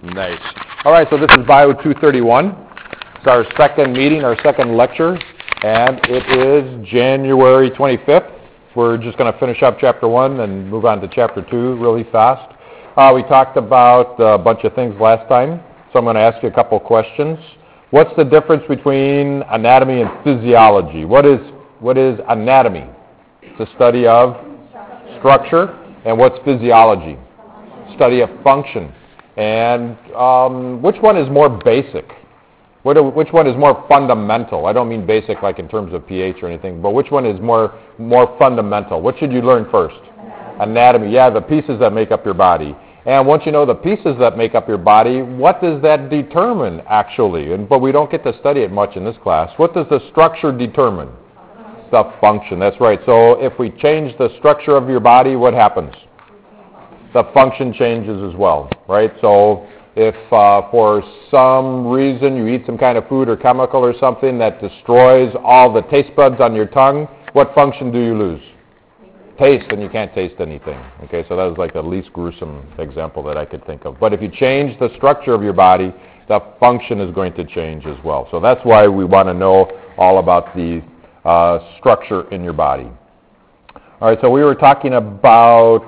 Nice. All right, so this is Bio 231. It's our second meeting, our second lecture, and it is January 25th. We're just going to finish up Chapter 1 and move on to Chapter 2 really fast. We talked about a bunch of things last time, so I'm going to ask you a couple questions. What's the difference between anatomy and physiology? What is anatomy? It's a study of structure. And what's physiology? Study of function. And which one is more basic? Which one is more fundamental? I don't mean basic like in terms of pH or anything, but which one is more fundamental? What should you learn first? Anatomy. Yeah, the pieces that make up your body. And once you know the pieces that make up your body, what does that determine actually? But we don't get to study it much in this class. What does the structure determine? The function. That's right. So if we change the structure of your body, what happens? The function changes as well, right? So if for some reason you eat some kind of food or chemical or something that destroys all the taste buds on your tongue, what function do you lose? Taste, and you can't taste anything. Okay, so that was like the least gruesome example that I could think of. But if you change the structure of your body, the function is going to change as well. So that's why we want to know all about the structure in your body. All right, so we were talking about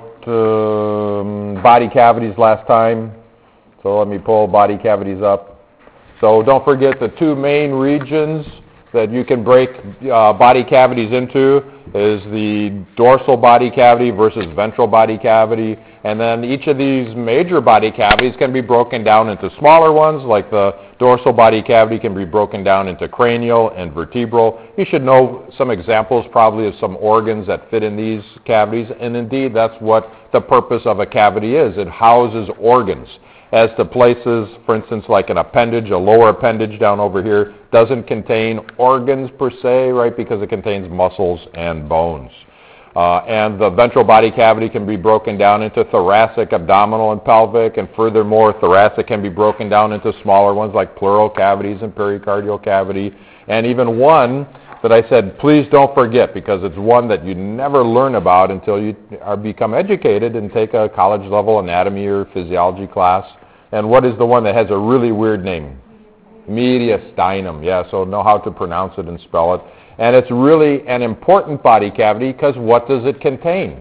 body cavities last time. So let me pull body cavities up. So don't forget the two main regions that you can break body cavities into is the dorsal body cavity versus ventral body cavity. And then each of these major body cavities can be broken down into smaller ones, like the dorsal body cavity can be broken down into cranial and vertebral. You should know some examples probably of some organs that fit in these cavities, and indeed that's what the purpose of a cavity is. It houses organs. As to places, for instance, like an appendage, a lower appendage down over here, doesn't contain organs per se, right, because it contains muscles and bones. And the ventral body cavity can be broken down into thoracic, abdominal, and pelvic, and furthermore, thoracic can be broken down into smaller ones like pleural cavities and pericardial cavity, and even one that I said, please don't forget, because it's one that you never learn about until you become educated and take a college-level anatomy or physiology class. And what is the one that has a really weird name? Mediastinum. Yeah, so know how to pronounce it and spell it. And it's really an important body cavity because what does it contain?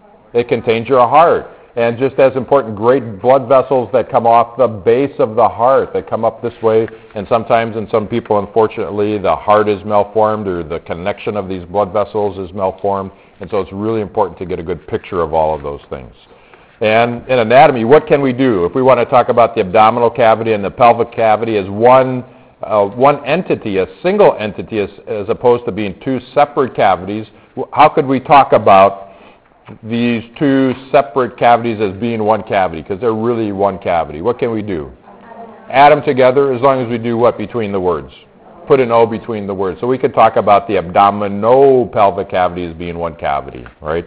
It contains your heart. And just as important, great blood vessels that come off the base of the heart, that come up this way. And sometimes in some people, unfortunately, the heart is malformed or the connection of these blood vessels is malformed. And so it's really important to get a good picture of all of those things. And in anatomy, what can we do? If we want to talk about the abdominal cavity and the pelvic cavity as one entity, a single entity, as opposed to being two separate cavities, how could we talk about these two separate cavities as being one cavity? Because they're really one cavity. What can we do? Add them together, as long as we do what between the words? Put an O between the words. So we could talk about the abdominopelvic cavity as being one cavity, right?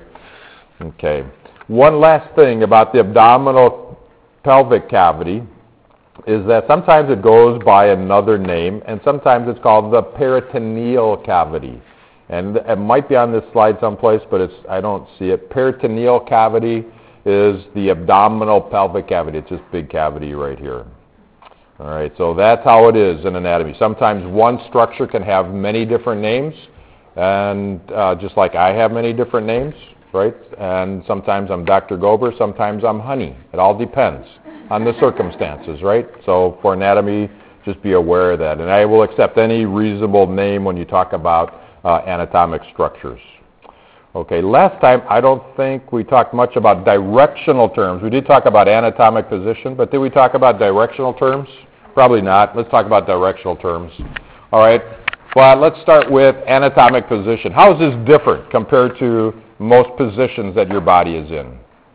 Okay. One last thing about the abdominal pelvic cavity is that sometimes it goes by another name, and sometimes it's called the peritoneal cavity. And it might be on this slide someplace, but I don't see it. Peritoneal cavity is the abdominal pelvic cavity. It's this big cavity right here. All right, so that's how it is in anatomy. Sometimes one structure can have many different names, and just like I have many different names, right? And sometimes I'm Dr. Gober, sometimes I'm Honey. It all depends on the circumstances, right? So for anatomy, just be aware of that. And I will accept any reasonable name when you talk about anatomic structures. Okay, last time I don't think we talked much about directional terms. We did talk about anatomic position, but did we talk about directional terms? Probably not. Let's talk about directional terms. All right, well, let's start with anatomic position. How is this different compared to most positions that your body is in?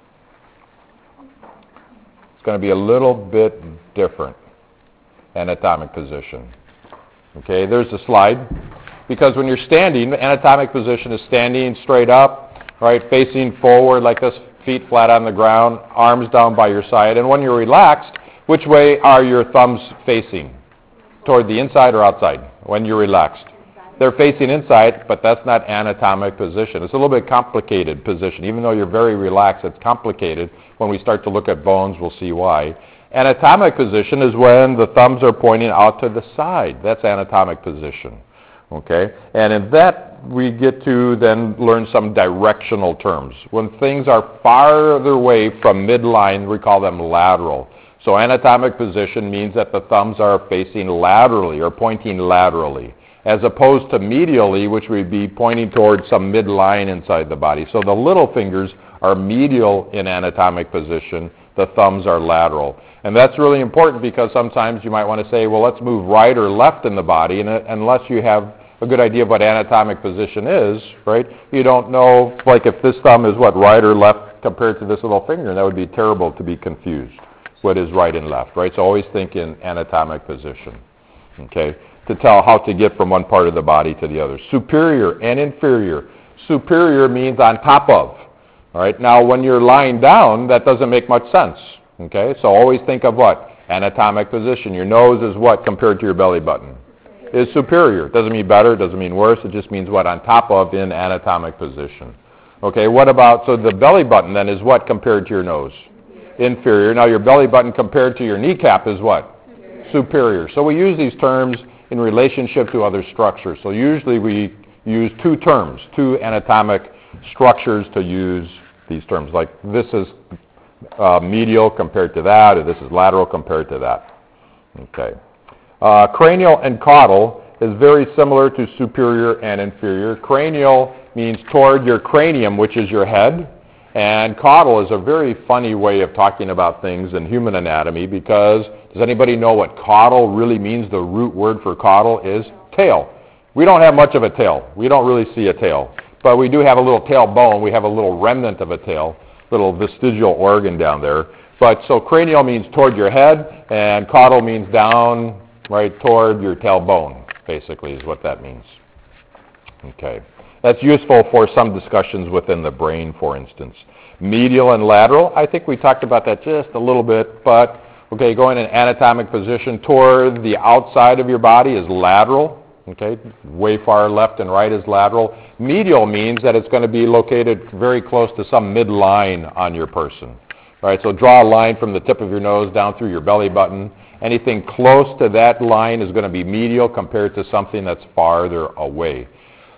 It's going to be a little bit different, anatomic position. Okay, there's the slide. Because when you're standing, the anatomic position is standing straight up, right, facing forward like this, feet flat on the ground, arms down by your side. And when you're relaxed, which way are your thumbs facing? Toward the inside or outside when you're relaxed? They're facing inside, but that's not anatomic position. It's a little bit complicated position. Even though you're very relaxed, it's complicated. When we start to look at bones, we'll see why. Anatomic position is when the thumbs are pointing out to the side. That's anatomic position. Okay? And in that, we get to then learn some directional terms. When things are farther away from midline, we call them lateral. So anatomic position means that the thumbs are facing laterally or pointing laterally, as opposed to medially, which would be pointing towards some midline inside the body. So the little fingers are medial in anatomic position. The thumbs are lateral. And that's really important because sometimes you might want to say, well, let's move right or left in the body, and unless you have a good idea of what anatomic position is, right, you don't know, like if this thumb is what, right or left compared to this little finger, and that would be terrible to be confused. What is right and left, right? So always think in anatomic position, okay, to tell how to get from one part of the body to the other. Superior and inferior. Superior means on top of, all right? Now, when you're lying down, that doesn't make much sense, okay? So always think of what? Anatomic position. Your nose is what compared to your belly button? Is superior. It doesn't mean better, it doesn't mean worse, it just means what? On top of in anatomic position. Okay, what about, so the belly button then is what compared to your nose? Inferior. Now your belly button compared to your kneecap is what? Superior. So we use these terms in relationship to other structures. So usually we use two terms, two anatomic structures to use these terms. Like this is medial compared to that, or this is lateral compared to that. Okay. Cranial and caudal is very similar to superior and inferior. Cranial means toward your cranium, which is your head. And caudal is a very funny way of talking about things in human anatomy because does anybody know what caudal really means? The root word for caudal is tail. We don't have much of a tail. We don't really see a tail. But we do have a little tail bone. We have a little remnant of a tail, little vestigial organ down there. But so cranial means toward your head and caudal means down, right, toward your tailbone, basically is what that means. Okay. That's useful for some discussions within the brain, for instance. Medial and lateral, I think we talked about that just a little bit, but, okay, going in anatomic position toward the outside of your body is lateral, okay, way far left and right is lateral. Medial means that it's going to be located very close to some midline on your person. All right, so draw a line from the tip of your nose down through your belly button. Anything close to that line is going to be medial compared to something that's farther away.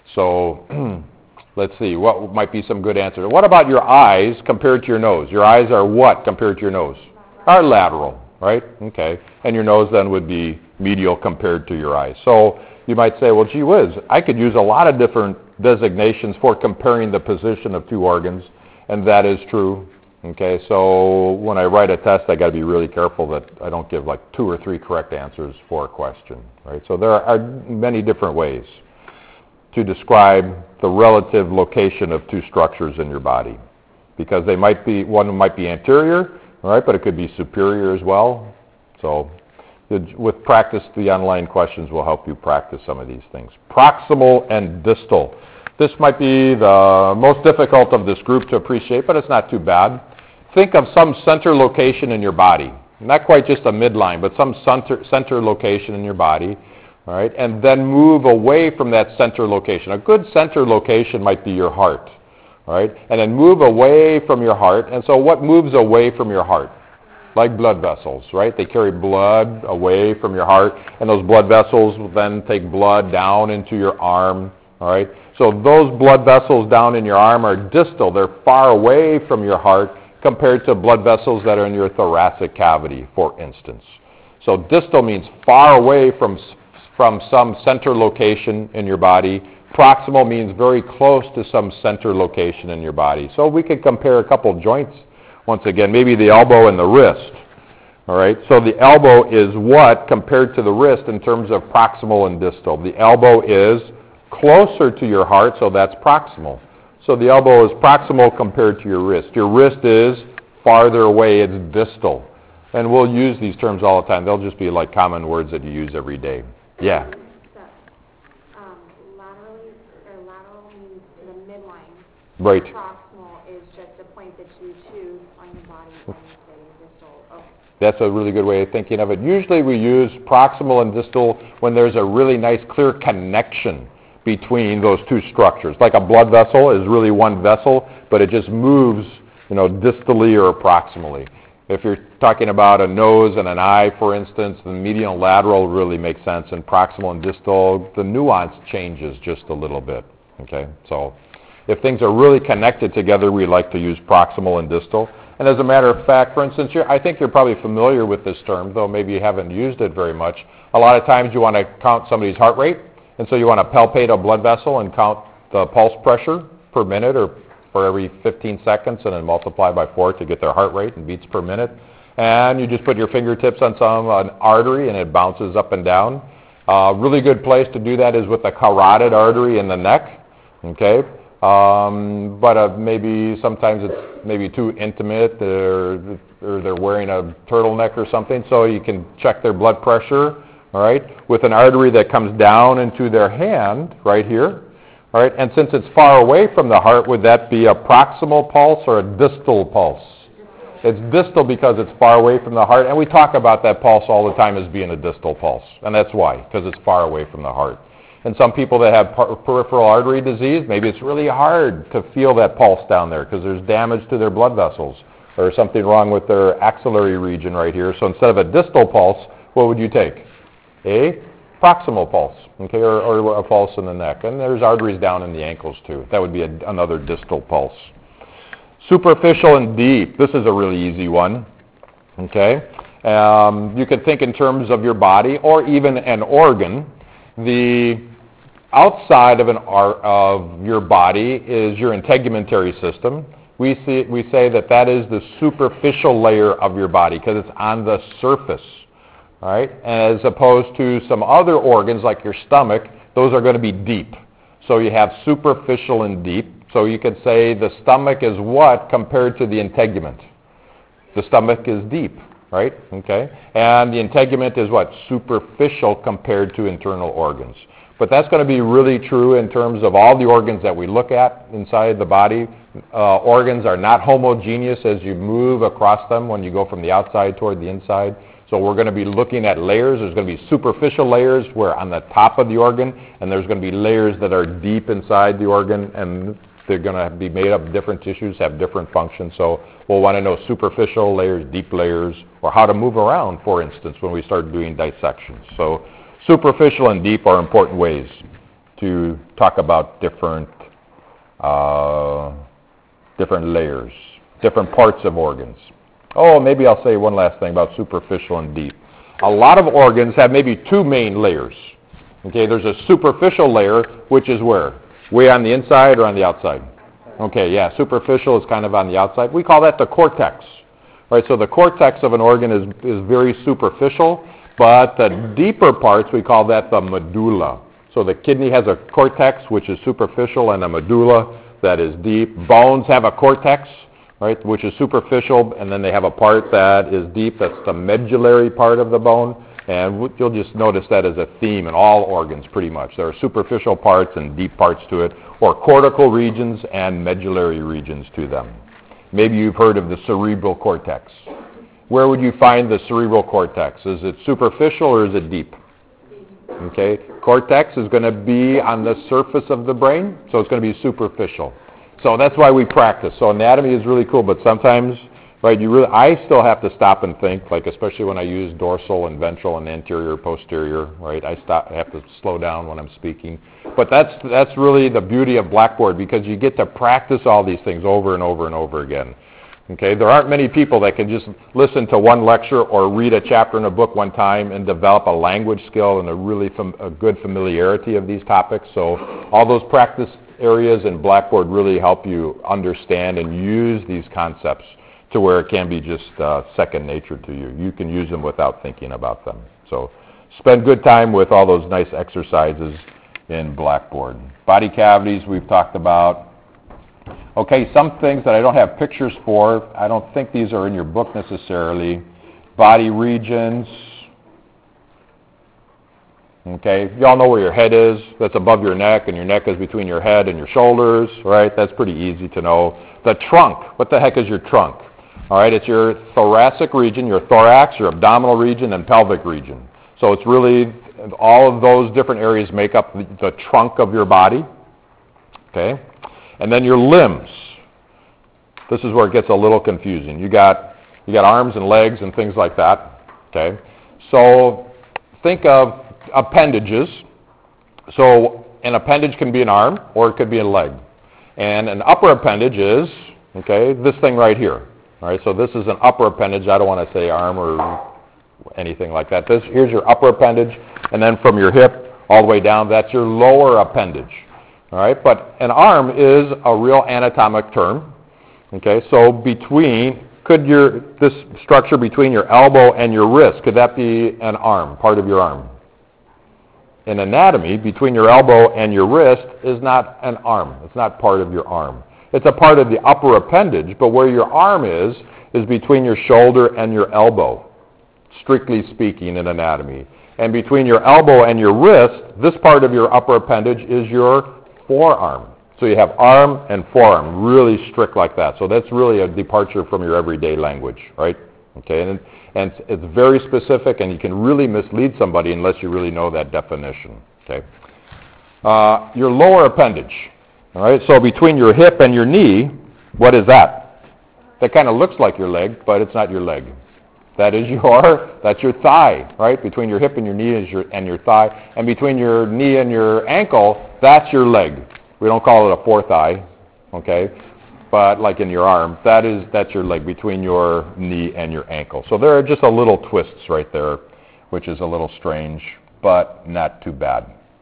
So let's see, what might be some good answers? What about your eyes compared to your nose? Your eyes are what compared to your nose? Are lateral, right? Okay. And your nose then would be medial compared to your eyes. So you might say, well, gee whiz, I could use a lot of different designations for comparing the position of two organs, and that is true. Okay, so when I write a test, I got to be really careful that I don't give like 2 or 3 correct answers for a question, right? So there are many different ways to describe the relative location of two structures in your body, because they might be, one might be anterior, all right, but it could be superior as well. So with practice, the online questions will help you practice some of these things. Proximal and distal. This might be the most difficult of this group to appreciate, but it's not too bad. Think of some center location in your body. Not quite just a midline, but some center location in your body. All right, and then move away from that center location. A good center location might be your heart. All right, and then move away from your heart. And so what moves away from your heart? Like blood vessels, right? They carry blood away from your heart, and those blood vessels will then take blood down into your arm. All right, so those blood vessels down in your arm are distal. They're far away from your heart compared to blood vessels that are in your thoracic cavity, for instance. So distal means far away from some center location in your body. Proximal means very close to some center location in your body. So we could compare a couple joints once again, maybe the elbow and the wrist. All right, so the elbow is what compared to the wrist in terms of proximal and distal? The elbow is closer to your heart, so that's proximal. So the elbow is proximal compared to your wrist. Your wrist is farther away, it's distal. And we'll use these terms all the time. They'll just be like common words that you use every day. Yeah. Lateral means to the midline. Right. Proximal is just a point that you choose on your body and say distal. Okay. That's a really good way of thinking of it. Usually we use proximal and distal when there's a really nice clear connection between those two structures. Like a blood vessel is really one vessel, but it just moves, distally or proximally. If you're talking about a nose and an eye, for instance, the medial and lateral really makes sense, and proximal and distal, the nuance changes just a little bit, okay? So if things are really connected together, we like to use proximal and distal. And as a matter of fact, for instance, I think you're probably familiar with this term, though maybe you haven't used it very much. A lot of times you want to count somebody's heart rate, and so you want to palpate a blood vessel and count the pulse pressure per minute or for every 15 seconds, and then multiply by 4 to get their heart rate and beats per minute. And you just put your fingertips on an artery, and it bounces up and down. Really good place to do that is with the carotid artery in the neck, okay? But maybe sometimes it's maybe too intimate, or they're wearing a turtleneck or something, so you can check their blood pressure, all right, with an artery that comes down into their hand right here. All right, and since it's far away from the heart, would that be a proximal pulse or a distal pulse? It's distal because it's far away from the heart, and we talk about that pulse all the time as being a distal pulse, and that's why, because it's far away from the heart. And some people that have peripheral artery disease, maybe it's really hard to feel that pulse down there because there's damage to their blood vessels or something wrong with their axillary region right here. So instead of a distal pulse, what would you take? A proximal pulse, okay, or a pulse in the neck. And there's arteries down in the ankles too. That would be another distal pulse. Superficial and deep. This is a really easy one, okay. You could think in terms of your body or even an organ. The outside of your body is your integumentary system. We say that is the superficial layer of your body because it's on the surface. All right, as opposed to some other organs like your stomach, those are going to be deep. So you have superficial and deep. So you could say the stomach is what compared to the integument? The stomach is deep, right? Okay, and the integument is what? Superficial compared to internal organs. But that's going to be really true in terms of all the organs that we look at inside the body. Organs are not homogeneous as you move across them when you go from the outside toward the inside. So we're going to be looking at layers. There's going to be superficial layers where on the top of the organ, and there's going to be layers that are deep inside the organ, and they're going to be made up of different tissues, have different functions. So we'll want to know superficial layers, deep layers, or how to move around, for instance, when we start doing dissections. So superficial and deep are important ways to talk about different layers, different parts of organs. Oh, maybe I'll say one last thing about superficial and deep. A lot of organs have maybe two main layers. Okay, there's a superficial layer, which is where? Way on the inside or on the outside? Okay, yeah, superficial is kind of on the outside. We call that the cortex. Right, so the cortex of an organ is very superficial, but the deeper parts, we call that the medulla. So the kidney has a cortex, which is superficial, and a medulla that is deep. Bones have a cortex, right, which is superficial, and then they have a part that is deep. That's the medullary part of the bone, and you'll just notice that as a theme in all organs pretty much. There are superficial parts and deep parts to it, or cortical regions and medullary regions to them. Maybe you've heard of the cerebral cortex. Where would you find the cerebral cortex? Is it superficial or is it deep? Okay, cortex is going to be on the surface of the brain, so it's going to be superficial. So that's why we practice. So anatomy is really cool, but sometimes, right, I still have to stop and think, like especially when I use dorsal and ventral and anterior, posterior, right? I have to slow down when I'm speaking. But that's really the beauty of Blackboard, because you get to practice all these things over and over and over again. Okay, there aren't many people that can just listen to one lecture or read a chapter in a book one time and develop a language skill and a good familiarity of these topics. So all those practice areas in Blackboard really help you understand and use these concepts to where it can be just second nature to you. You can use them without thinking about them. So spend good time with all those nice exercises in Blackboard. Body cavities we've talked about. Okay, some things that I don't have pictures for. I don't think these are in your book necessarily. Body regions. Okay, you all know where your head is. That's above your neck, and your neck is between your head and your shoulders, right? That's pretty easy to know. The trunk. What the heck is your trunk? All right, it's your thoracic region, your thorax, your abdominal region, and pelvic region. So it's really all of those different areas make up the trunk of your body. Okay, and then your limbs. This is where it gets a little confusing. You got You got arms and legs and things like that, okay? So think of appendages. So an appendage can be an arm or it could be a leg. And an upper appendage is, okay, this thing right here. All right, so this is an upper appendage. I don't want to say arm or anything like that. Here's your upper appendage, and then from your hip all the way down, that's your lower appendage. All right, but an arm is a real anatomic term. Okay, so this structure between your elbow and your wrist, could that be an arm, part of your arm? In anatomy, between your elbow and your wrist is not an arm. It's not part of your arm. It's a part of the upper appendage, but where your arm is between your shoulder and your elbow, strictly speaking in anatomy. And between your elbow and your wrist, this part of your upper appendage is your forearm. So you have arm and forearm, really strict like that. So that's really a departure from your everyday language, right? Okay, and it's very specific, and you can really mislead somebody unless you really know that definition, okay? Your lower appendage, all right? So between your hip and your knee, what is that? That kind of looks like your leg, but it's not your leg. That's your thigh, right? Between your hip and your knee and your thigh, and between your knee and your ankle, that's your leg. We don't call it a fourth eye, okay? But like in your arm, that's your leg between your knee and your ankle. So there are just a little twists right there, which is a little strange, but not too bad.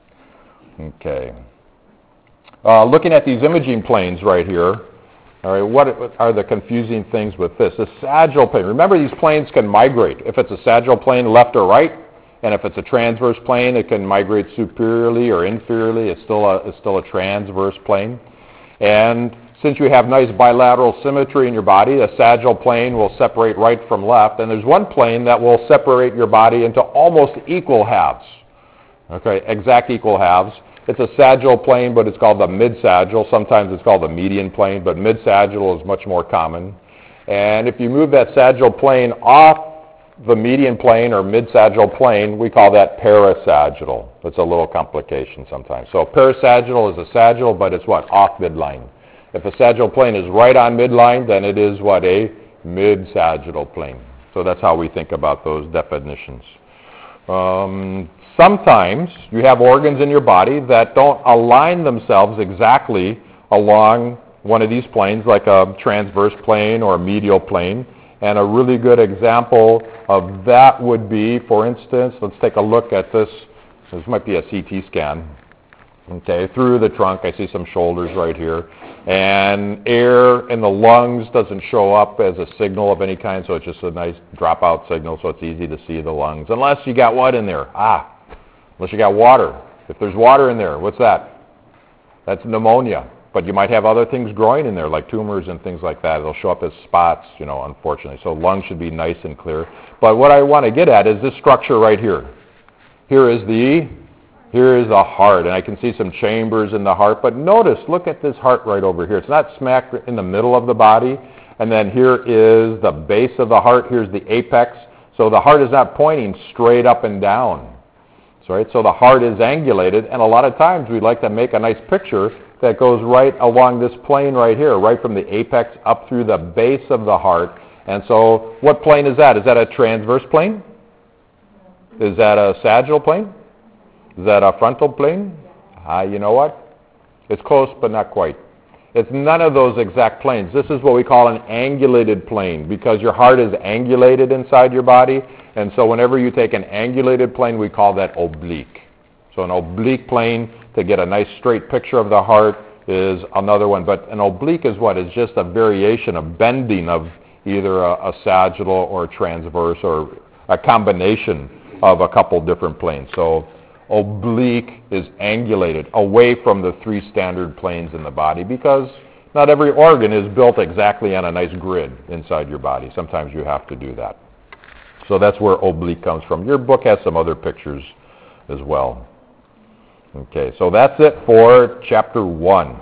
Okay. Looking at these imaging planes right here, all right, what are the confusing things with this? The sagittal plane. Remember, these planes can migrate. If it's a sagittal plane, left or right, and if it's a transverse plane, it can migrate superiorly or inferiorly. It's still a transverse plane. And since you have nice bilateral symmetry in your body, a sagittal plane will separate right from left, and there's one plane that will separate your body into almost equal halves. Okay, exact equal halves. It's a sagittal plane, but it's called the mid-sagittal. Sometimes it's called the median plane, but mid-sagittal is much more common. And if you move that sagittal plane off the median plane or mid-sagittal plane, we call that parasagittal. It's a little complication sometimes. So parasagittal is a sagittal, but it's what? Off midline. If a sagittal plane is right on midline, then it is what? A mid-sagittal plane. So that's how we think about those definitions. Sometimes you have organs in your body that don't align themselves exactly along one of these planes, like a transverse plane or a medial plane. And a really good example of that would be, for instance, let's take a look at this. This might be a CT scan. Okay, through the trunk, I see some shoulders right here. And air in the lungs doesn't show up as a signal of any kind, so it's just a nice dropout signal, so it's easy to see the lungs. Unless you got what in there? Unless you got water. If there's water in there, what's that? That's pneumonia. But you might have other things growing in there, like tumors and things like that. They'll show up as spots, unfortunately. So lungs should be nice and clear. But what I want to get at is this structure right here. Here is the heart, and I can see some chambers in the heart. But notice, look at this heart right over here. It's not smack in the middle of the body. And then here is the base of the heart. Here's the apex. So the heart is not pointing straight up and down. Right? So the heart is angulated, and a lot of times we'd like to make a nice picture that goes right along this plane right here, right from the apex up through the base of the heart. And so what plane is that? Is that a transverse plane? Is that a sagittal plane? Is that a frontal plane? You know what? It's close, but not quite. It's none of those exact planes. This is what we call an angulated plane, because your heart is angulated inside your body. And so whenever you take an angulated plane, we call that oblique. So an oblique plane, to get a nice straight picture of the heart, is another one. But an oblique is what? It's just a variation, a bending of either a sagittal or a transverse, or a combination of a couple different planes. So oblique is angulated away from the three standard planes in the body, because not every organ is built exactly on a nice grid inside your body. Sometimes you have to do that. So that's where oblique comes from. Your book has some other pictures as well. Okay, so that's it for chapter 1.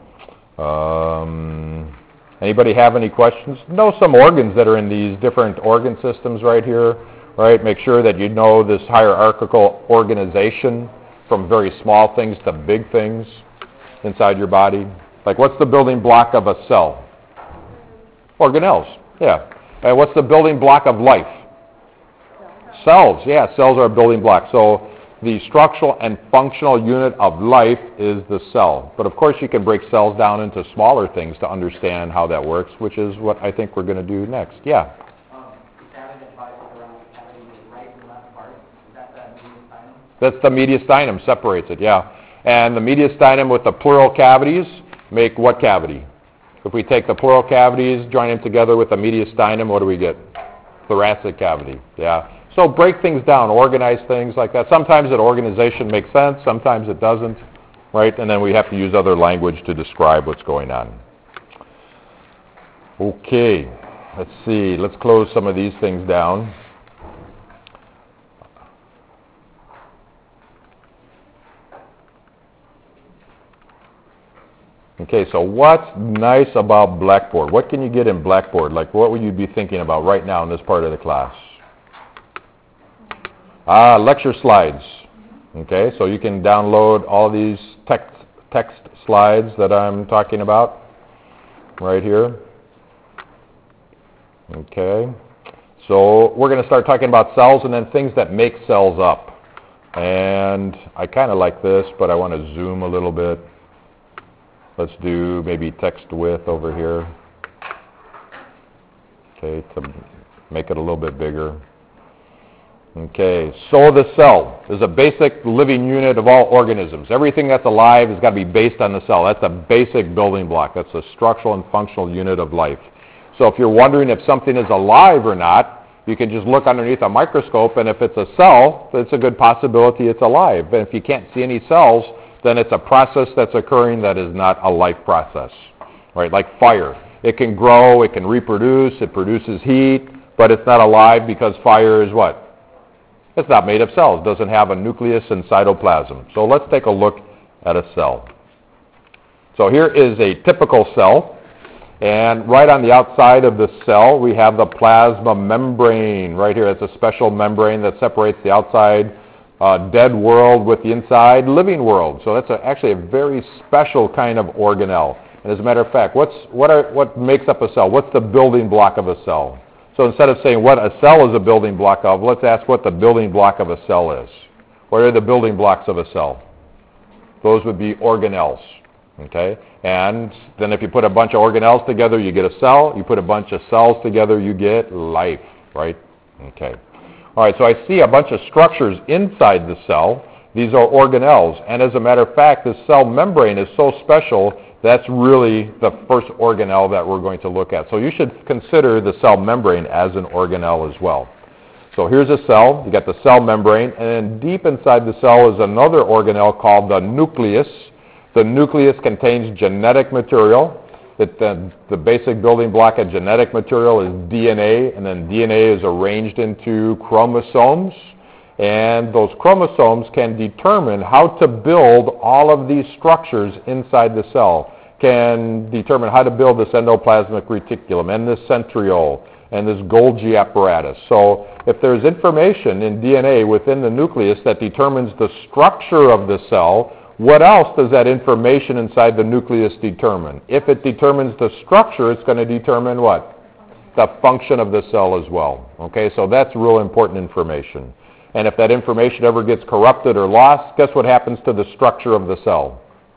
Anybody have any questions? Know some organs that are in these different organ systems right here. Right? Make sure that you know this hierarchical organization, from very small things to big things inside your body. Like, what's the building block of a cell? Organelles. Yeah. And what's the building block of life? Cells. Yeah, cells are a building block. So the structural and functional unit of life is the cell. But of course you can break cells down into smaller things to understand how that works, which is what I think we're going to do next. Yeah? The cavity that divides around the cavity with right and left part, is that the mediastinum? That's the mediastinum, separates it, yeah. And the mediastinum with the pleural cavities make what cavity? If we take the pleural cavities, join them together with the mediastinum, what do we get? Thoracic cavity, yeah. So break things down, organize things like that. Sometimes that organization makes sense, sometimes it doesn't, right? And then we have to use other language to describe what's going on. Okay, let's see. Let's close some of these things down. Okay, so what's nice about Blackboard? What can you get in Blackboard? Like, what would you be thinking about right now in this part of the class? Lecture slides. Okay, so you can download all these text slides that I'm talking about right here. Okay, so we're going to start talking about cells and then things that make cells up. And I kind of like this, but I want to zoom a little bit. Let's do maybe text width over here. Okay, to make it a little bit bigger. Okay, so the cell is a basic living unit of all organisms. Everything that's alive has got to be based on the cell. That's a basic building block. That's a structural and functional unit of life. So if you're wondering if something is alive or not, you can just look underneath a microscope, and if it's a cell, it's a good possibility it's alive. But if you can't see any cells, then it's a process that's occurring that is not a life process, right? Like fire. It can grow, it can reproduce, it produces heat, but it's not alive because fire is what? It's not made of cells. It doesn't have a nucleus and cytoplasm. So let's take a look at a cell. So here is a typical cell, and right on the outside of the cell we have the plasma membrane. Right here, it's a special membrane that separates the outside dead world with the inside living world. So that's actually a very special kind of organelle. And as a matter of fact, what makes up a cell? What's the building block of a cell? So instead of saying what a cell is a building block of, let's ask what the building block of a cell is. What are the building blocks of a cell? Those would be organelles. Okay? And then if you put a bunch of organelles together, you get a cell. You put a bunch of cells together, you get life, right? Okay. All right, so I see a bunch of structures inside the cell. These are organelles. And as a matter of fact, the cell membrane is so special, that's really the first organelle that we're going to look at. So you should consider the cell membrane as an organelle as well. So here's a cell. You got the cell membrane, and then deep inside the cell is another organelle called the nucleus. The nucleus contains genetic material. The basic building block of genetic material is DNA, and then DNA is arranged into chromosomes. And those chromosomes can determine how to build all of these structures inside the cell, can determine how to build this endoplasmic reticulum and this centriole and this Golgi apparatus. So if there's information in DNA within the nucleus that determines the structure of the cell, what else does that information inside the nucleus determine? If it determines the structure, it's going to determine what? The function of the cell as well. Okay, so that's real important information. And if that information ever gets corrupted or lost, guess what happens to the structure of the cell?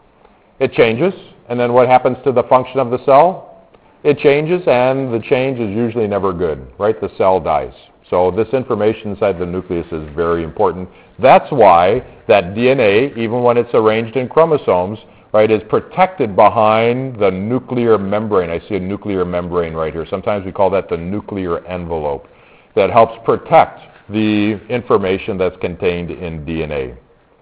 It changes. And then what happens to the function of the cell? It changes, and the change is usually never good, right? The cell dies. So this information inside the nucleus is very important. That's why that DNA, even when it's arranged in chromosomes, right, is protected behind the nuclear membrane. I see a nuclear membrane right here. Sometimes we call that the nuclear envelope. That helps protect the information that's contained in DNA.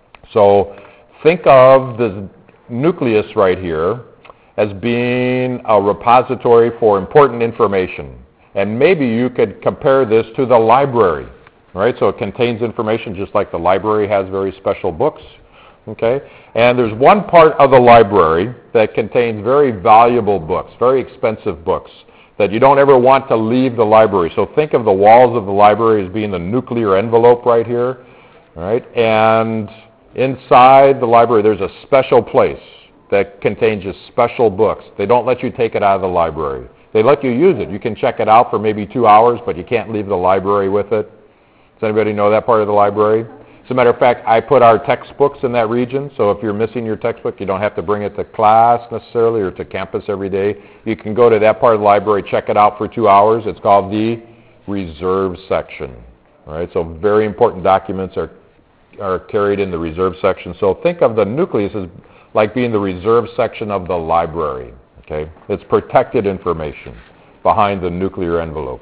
So think of the nucleus right here as being a repository for important information. And maybe you could compare this to the library, right? So it contains information just like the library has very special books, okay? And there's one part of the library that contains very valuable books, very expensive books, that you don't ever want to leave the library. So think of the walls of the library as being the nuclear envelope right here, right? And inside the library there's a special place that contains just special books. They don't let you take it out of the library. They let you use it. You can check it out for maybe 2 hours, but you can't leave the library with it. Does anybody know that part of the library? As a matter of fact, I put our textbooks in that region, so if you're missing your textbook, you don't have to bring it to class necessarily or to campus every day. You can go to that part of the library, check it out for 2 hours. It's called the reserve section. All right, so very important documents are carried in the reserve section. So think of the nucleus as like being the reserve section of the library. Okay, it's protected information behind the nuclear envelope.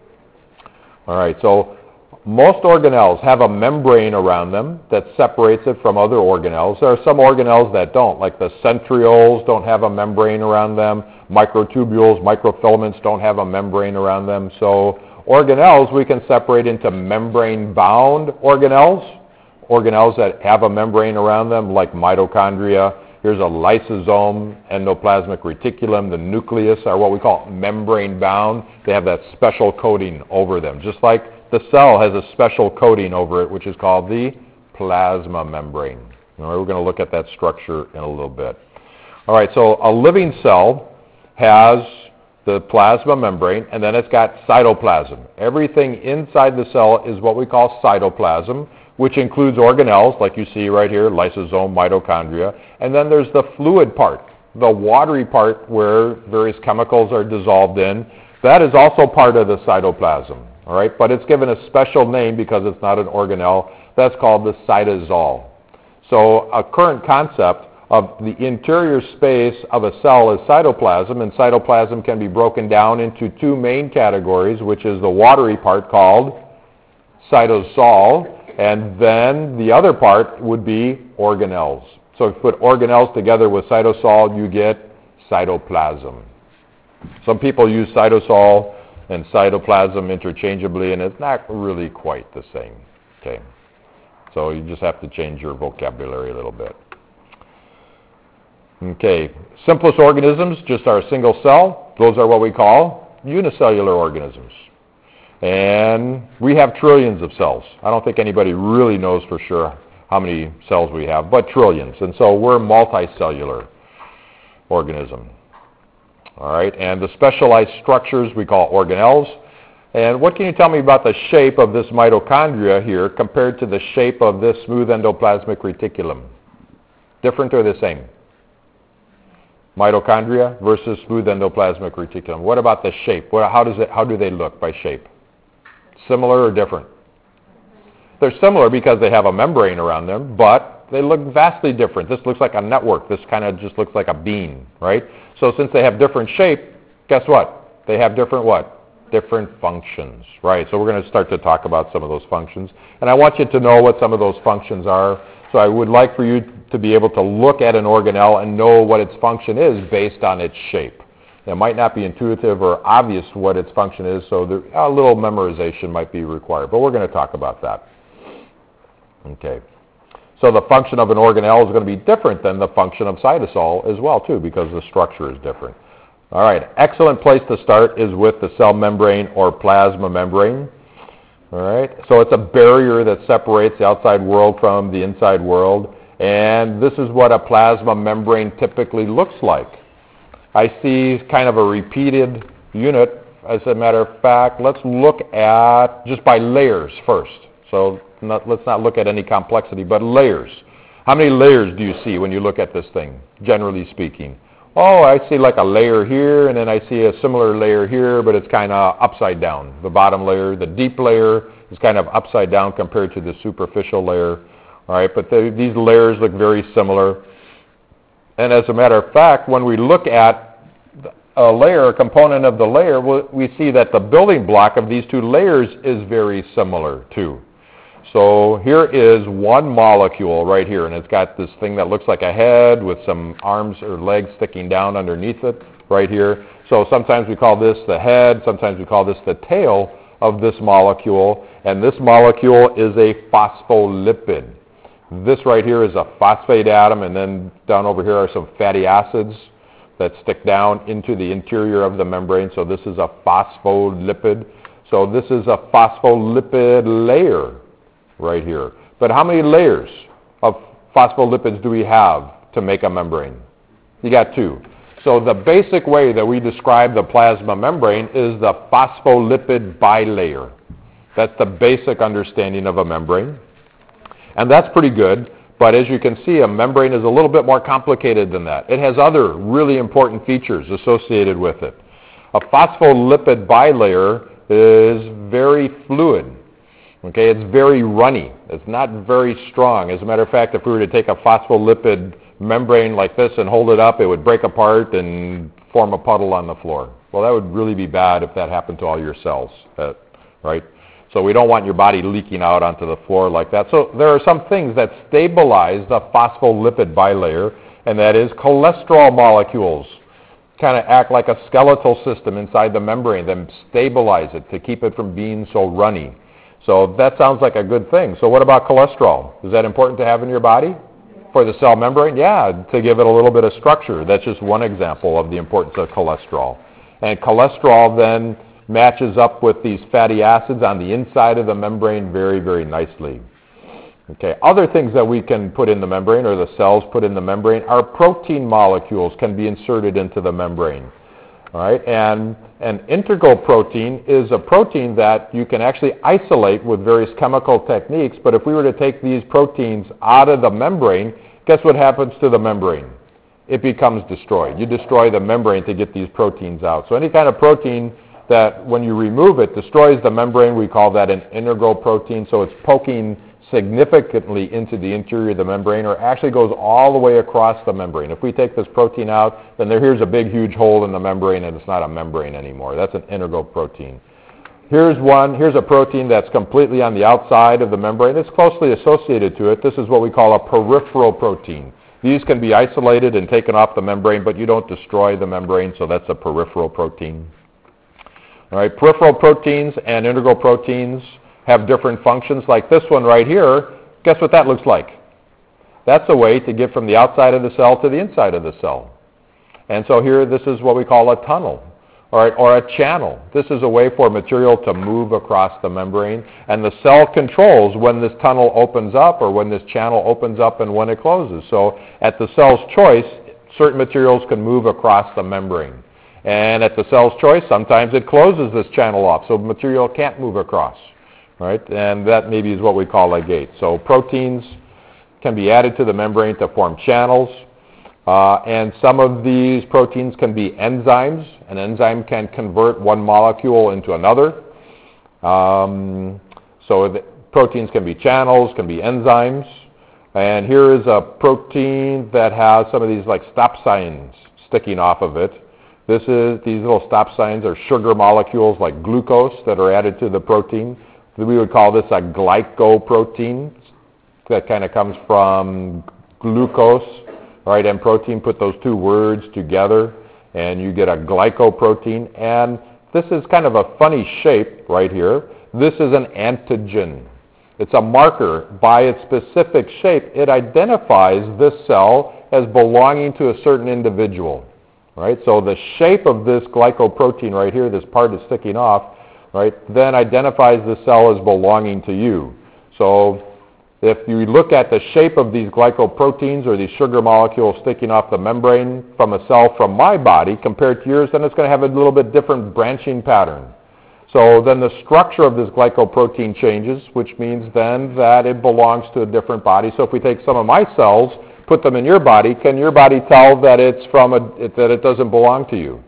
All right, so most organelles have a membrane around them that separates it from other organelles. There are some organelles that don't, like the centrioles don't have a membrane around them. Microtubules, microfilaments don't have a membrane around them. So organelles we can separate into membrane-bound organelles, organelles that have a membrane around them, like mitochondria. Here's a lysosome, endoplasmic reticulum. The nucleus are what we call membrane-bound. They have that special coating over them, just like the cell has a special coating over it, which is called the plasma membrane. All right, we're going to look at that structure in a little bit. All right, so a living cell has the plasma membrane, and then it's got cytoplasm. Everything inside the cell is what we call cytoplasm, which includes organelles, like you see right here, lysosome, mitochondria. And then there's the fluid part, the watery part where various chemicals are dissolved in. That is also part of the cytoplasm. All right, but it's given a special name because it's not an organelle. That's called the cytosol. So a current concept of the interior space of a cell is cytoplasm, and cytoplasm can be broken down into two main categories, which is the watery part called cytosol, and then the other part would be organelles. So if you put organelles together with cytosol, you get cytoplasm. Some people use cytosol and cytoplasm interchangeably, and it's not really quite the same. Okay, so you just have to change your vocabulary a little bit. Okay, simplest organisms just are a single cell. Those are what we call unicellular organisms. And we have trillions of cells. I don't think anybody really knows for sure how many cells we have, but trillions. And so we're a multicellular organism. All right, and the specialized structures we call organelles. And what can you tell me about the shape of this mitochondria here compared to the shape of this smooth endoplasmic reticulum? Different or the same? Mitochondria versus smooth endoplasmic reticulum. What about the shape? How do they look by shape? Similar or different? They're similar because they have a membrane around them, but they look vastly different. This looks like a network. This kind of just looks like a bean, right? So since they have different shape, guess what? They have different what? Different functions, right? So we're going to start to talk about some of those functions. And I want you to know what some of those functions are. So I would like for you to be able to look at an organelle and know what its function is based on its shape. It might not be intuitive or obvious what its function is, so a little memorization might be required. But we're going to talk about that. Okay. So the function of an organelle is going to be different than the function of cytosol as well, too, because the structure is different. All right, excellent place to start is with the cell membrane or plasma membrane. All right, so it's a barrier that separates the outside world from the inside world, and this is what a plasma membrane typically looks like. I see kind of a repeated unit. As a matter of fact, let's look at just by layers first. So let's not look at any complexity, but layers. How many layers do you see when you look at this thing, generally speaking? Oh, I see like a layer here, and then I see a similar layer here, but it's kind of upside down. The bottom layer, the deep layer, is kind of upside down compared to the superficial layer. All right, but these layers look very similar. And as a matter of fact, when we look at a layer, a component of the layer, we see that the building block of these two layers is very similar too. So here is one molecule right here, and it's got this thing that looks like a head with some arms or legs sticking down underneath it right here. So sometimes we call this the head, sometimes we call this the tail of this molecule, and this molecule is a phospholipid. This right here is a phosphate atom, and then down over here are some fatty acids that stick down into the interior of the membrane. So this is a phospholipid. So this is a phospholipid layer right here. But how many layers of phospholipids do we have to make a membrane? You got two. So the basic way that we describe the plasma membrane is the phospholipid bilayer. That's the basic understanding of a membrane. And that's pretty good, but as you can see, a membrane is a little bit more complicated than that. It has other really important features associated with it. A phospholipid bilayer is very fluid. Okay, it's very runny. It's not very strong. As a matter of fact, if we were to take a phospholipid membrane like this and hold it up, it would break apart and form a puddle on the floor. Well, that would really be bad if that happened to all your cells, right? So we don't want your body leaking out onto the floor like that. So there are some things that stabilize the phospholipid bilayer, and that is cholesterol molecules kind of act like a skeletal system inside the membrane, then stabilize it to keep it from being so runny. So that sounds like a good thing. So what about cholesterol? Is that important to have in your body? For the cell membrane? Yeah, to give it a little bit of structure. That's just one example of the importance of cholesterol. And cholesterol then matches up with these fatty acids on the inside of the membrane very, very nicely. Okay, other things that we can put in the membrane, or the cells put in the membrane, are protein molecules can be inserted into the membrane. All right, and an integral protein is a protein that you can actually isolate with various chemical techniques, but if we were to take these proteins out of the membrane, guess what happens to the membrane? It becomes destroyed. You destroy the membrane to get these proteins out. So any kind of protein that, when you remove it, destroys the membrane, we call that an integral protein. So it's poking significantly into the interior of the membrane, or actually goes all the way across the membrane. If we take this protein out, then here's a big, huge hole in the membrane, and it's not a membrane anymore. That's an integral protein. Here's a protein that's completely on the outside of the membrane. It's closely associated to it. This is what we call a peripheral protein. These can be isolated and taken off the membrane, but you don't destroy the membrane, so that's a peripheral protein. All right, peripheral proteins and integral proteins have different functions. Like this one right here, guess what that looks like? That's a way to get from the outside of the cell to the inside of the cell. And so here, this is what we call a tunnel, or a channel. This is a way for material to move across the membrane, and the cell controls when this tunnel opens up or when this channel opens up and when it closes. So at the cell's choice, certain materials can move across the membrane. And at the cell's choice, sometimes it closes this channel off, so material can't move across. Right? And that maybe is what we call a gate. So proteins can be added to the membrane to form channels, and some of these proteins can be enzymes. An enzyme can convert one molecule into another. So the proteins can be channels, can be enzymes. And here is a protein that has some of these like stop signs sticking off of it. These little stop signs are sugar molecules like glucose that are added to the protein. We would call this a glycoprotein. That kind of comes from glucose, right? And protein, put those two words together, and you get a glycoprotein. And this is kind of a funny shape right here. This is an antigen. It's a marker. By its specific shape, it identifies this cell as belonging to a certain individual, right? So the shape of this glycoprotein right here, this part is sticking off, right, then identifies the cell as belonging to you. So if you look at the shape of these glycoproteins or these sugar molecules sticking off the membrane from a cell from my body compared to yours, then it's going to have a little bit different branching pattern. So then the structure of this glycoprotein changes, which means then that it belongs to a different body. So if we take some of my cells, put them in your body, can your body tell that that it doesn't belong to you?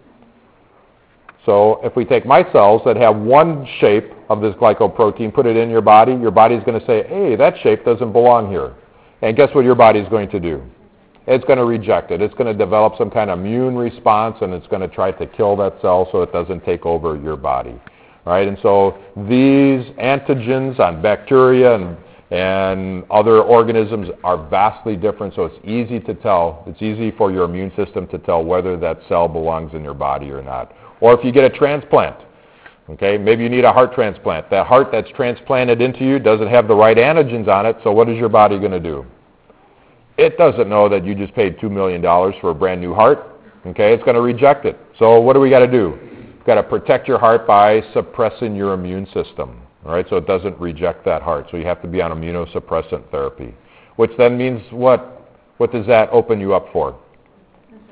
So if we take my cells that have one shape of this glycoprotein, put it in your body is going to say, hey, that shape doesn't belong here. And guess what your body is going to do? It's going to reject it. It's going to develop some kind of immune response, and it's going to try to kill that cell so it doesn't take over your body. Right? And so these antigens on bacteria and other organisms are vastly different, so it's easy to tell. It's easy for your immune system to tell whether that cell belongs in your body or not. Or if you get a transplant, okay, maybe you need a heart transplant. That heart that's transplanted into you doesn't have the right antigens on it, so what is your body going to do? It doesn't know that you just paid $2 million for a brand new heart. Okay, it's going to reject it. So what do we got to do? We've got to protect your heart by suppressing your immune system, all right, so it doesn't reject that heart. So you have to be on immunosuppressant therapy, which then means what? What does that open you up for?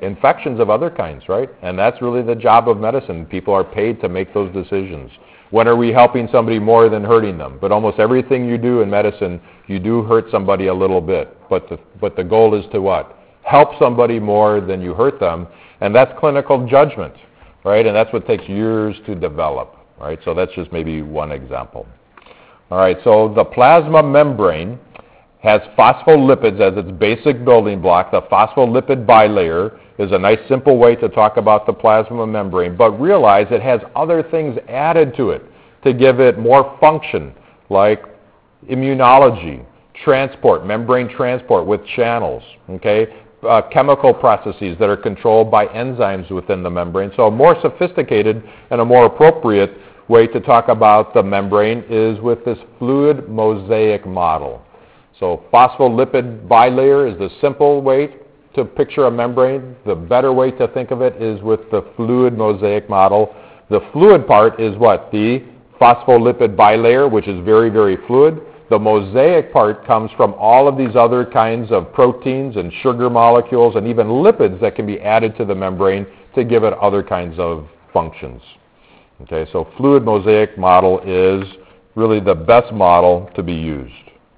infections of other kinds, right? And that's really the job of medicine. People are paid to make those decisions. When are we helping somebody more than hurting them? But almost everything you do in medicine, you do hurt somebody a little bit. But the goal is to what? Help somebody more than you hurt them. And that's clinical judgment, right? And that's what takes years to develop, right? So that's just maybe one example. All right, so the plasma membrane has phospholipids as its basic building block. The phospholipid bilayer is a nice simple way to talk about the plasma membrane, but realize it has other things added to it to give it more function, like immunology, transport, membrane transport with channels, okay? Chemical processes that are controlled by enzymes within the membrane. So a more sophisticated and a more appropriate way to talk about the membrane is with this fluid mosaic model. So phospholipid bilayer is the simple way to picture a membrane. The better way to think of it is with the fluid mosaic model. The fluid part is what? The phospholipid bilayer, which is very, very fluid. The mosaic part comes from all of these other kinds of proteins and sugar molecules and even lipids that can be added to the membrane to give it other kinds of functions. Okay, so fluid mosaic model is really the best model to be used.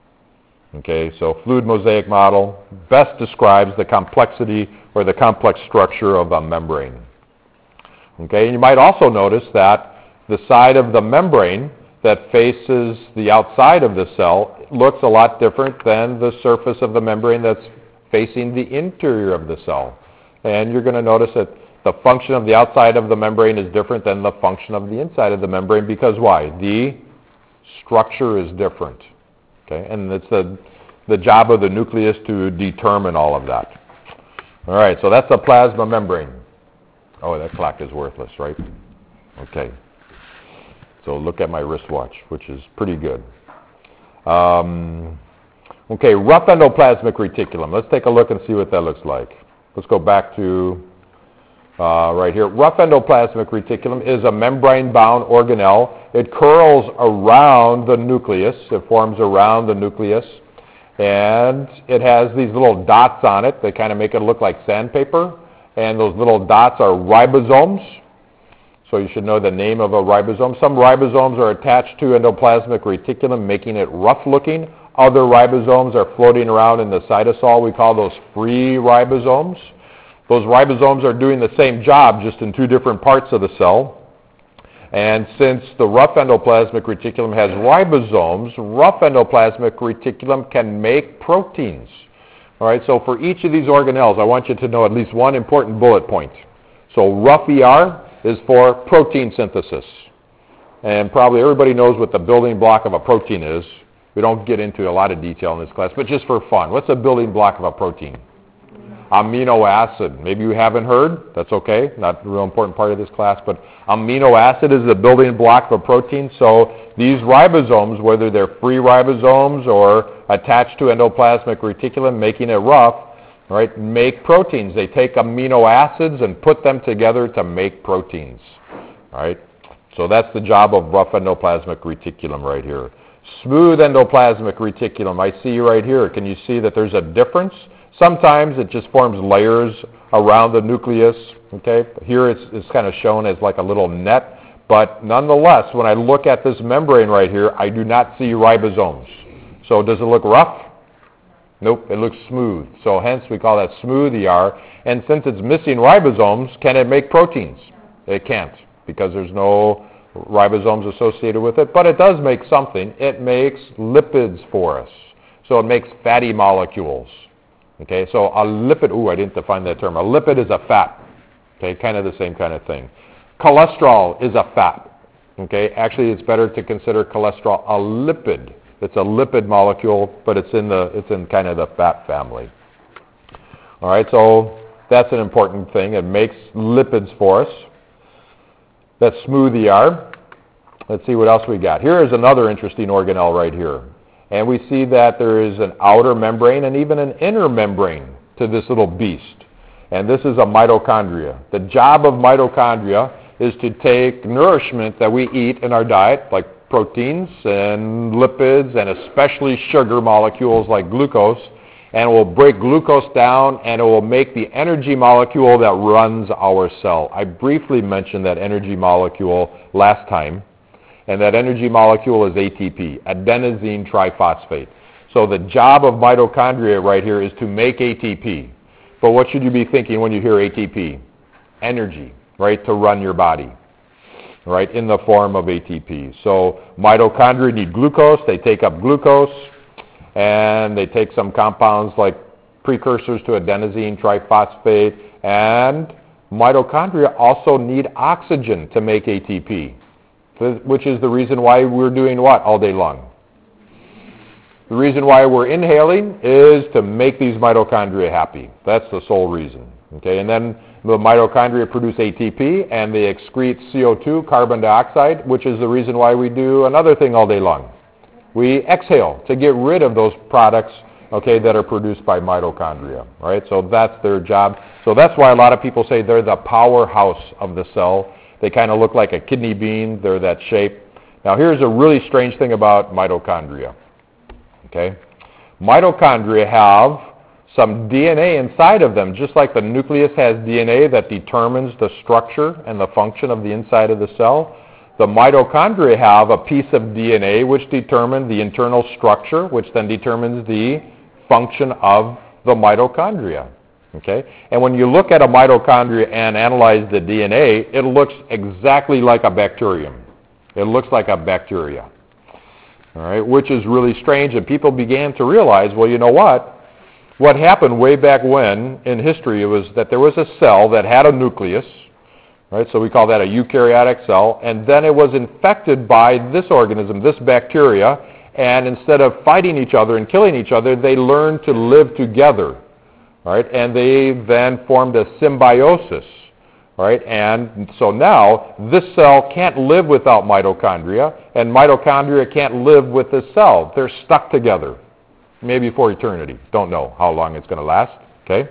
Okay, so fluid mosaic model best describes the complexity or the complex structure of a membrane. Okay, and you might also notice that the side of the membrane that faces the outside of the cell looks a lot different than the surface of the membrane that's facing the interior of the cell. And you're going to notice that the function of the outside of the membrane is different than the function of the inside of the membrane because why? The structure is different. Okay, and it's the job of the nucleus to determine all of that. All right, so that's the plasma membrane. Oh, that clock is worthless, right? Okay. So look at my wristwatch, which is pretty good. Okay, rough endoplasmic reticulum. Let's take a look and see what that looks like. Let's go back to right here. Rough endoplasmic reticulum is a membrane-bound organelle. It curls around the nucleus. It forms around the nucleus. And it has these little dots on it. They kind of make it look like sandpaper. And those little dots are ribosomes. So you should know the name of a ribosome. Some ribosomes are attached to endoplasmic reticulum, making it rough-looking. Other ribosomes are floating around in the cytosol. We call those free ribosomes. Those ribosomes are doing the same job, just in two different parts of the cell. And since the rough endoplasmic reticulum has ribosomes, rough endoplasmic reticulum can make proteins. All right, so for each of these organelles, I want you to know at least one important bullet point. So rough ER is for protein synthesis. And probably everybody knows what the building block of a protein is. We don't get into a lot of detail in this class, but just for fun, what's a building block of a protein? Amino acid. Maybe you haven't heard. That's okay. Not a real important part of this class, but amino acid is the building block of a protein. So these ribosomes, whether they're free ribosomes or attached to endoplasmic reticulum, making it rough, right, make proteins. They take amino acids and put them together to make proteins. Right? So that's the job of rough endoplasmic reticulum right here. Smooth endoplasmic reticulum, I see right here. Can you see that there's a difference? Sometimes it just forms layers around the nucleus. Okay, here it's kind of shown as like a little net, but nonetheless, when I look at this membrane right here, I do not see ribosomes. So does it look rough? Nope, it looks smooth. So hence we call that smooth ER. And since it's missing ribosomes, can it make proteins? It can't, because there's no ribosomes associated with it. But it does make something. It makes lipids for us. So it makes fatty molecules. Okay, so a lipid, I didn't define that term. A lipid is a fat. Okay, kind of the same kind of thing. Cholesterol is a fat. Okay, actually it's better to consider cholesterol a lipid. It's a lipid molecule, but it's in kind of the fat family. All right, so that's an important thing. It makes lipids for us. That's smooth ER. Let's see what else we got. Here is another interesting organelle right here. And we see that there is an outer membrane and even an inner membrane to this little beast. And this is a mitochondria. The job of mitochondria is to take nourishment that we eat in our diet, like proteins and lipids and especially sugar molecules like glucose, and it will break glucose down, and it will make the energy molecule that runs our cell. I briefly mentioned that energy molecule last time, and that energy molecule is ATP, adenosine triphosphate. So the job of mitochondria right here is to make ATP. But what should you be thinking when you hear ATP? Energy, right, to run your body, right, in the form of ATP. So mitochondria need glucose. They take up glucose, and they take some compounds like precursors to adenosine triphosphate, and mitochondria also need oxygen to make ATP, which is the reason why we're doing what all day long? The reason why we're inhaling is to make these mitochondria happy. That's the sole reason. Okay, and then the mitochondria produce ATP, and they excrete CO2, carbon dioxide, which is the reason why we do another thing all day long. We exhale to get rid of those products, okay, that are produced by mitochondria, right? So that's their job. So that's why a lot of people say they're the powerhouse of the cell. They kind of look like a kidney bean. They're that shape. Now here's a really strange thing about mitochondria, okay? Mitochondria have some DNA inside of them, just like the nucleus has DNA that determines the structure and the function of the inside of the cell. The mitochondria have a piece of DNA which determines the internal structure, which then determines the function of the mitochondria. Okay? And when you look at a mitochondria and analyze the DNA, it looks exactly like a bacterium. It looks like a bacteria. All right? Which is really strange, and people began to realize, well, you know what? What happened way back when in history was that there was a cell that had a nucleus, right? So we call that a eukaryotic cell, and then it was infected by this organism, this bacteria, and instead of fighting each other and killing each other, they learned to live together, right? And they then formed a symbiosis, right? And so now this cell can't live without mitochondria, and mitochondria can't live with this cell. They're stuck together, maybe for eternity. Don't know how long it's going to last, okay?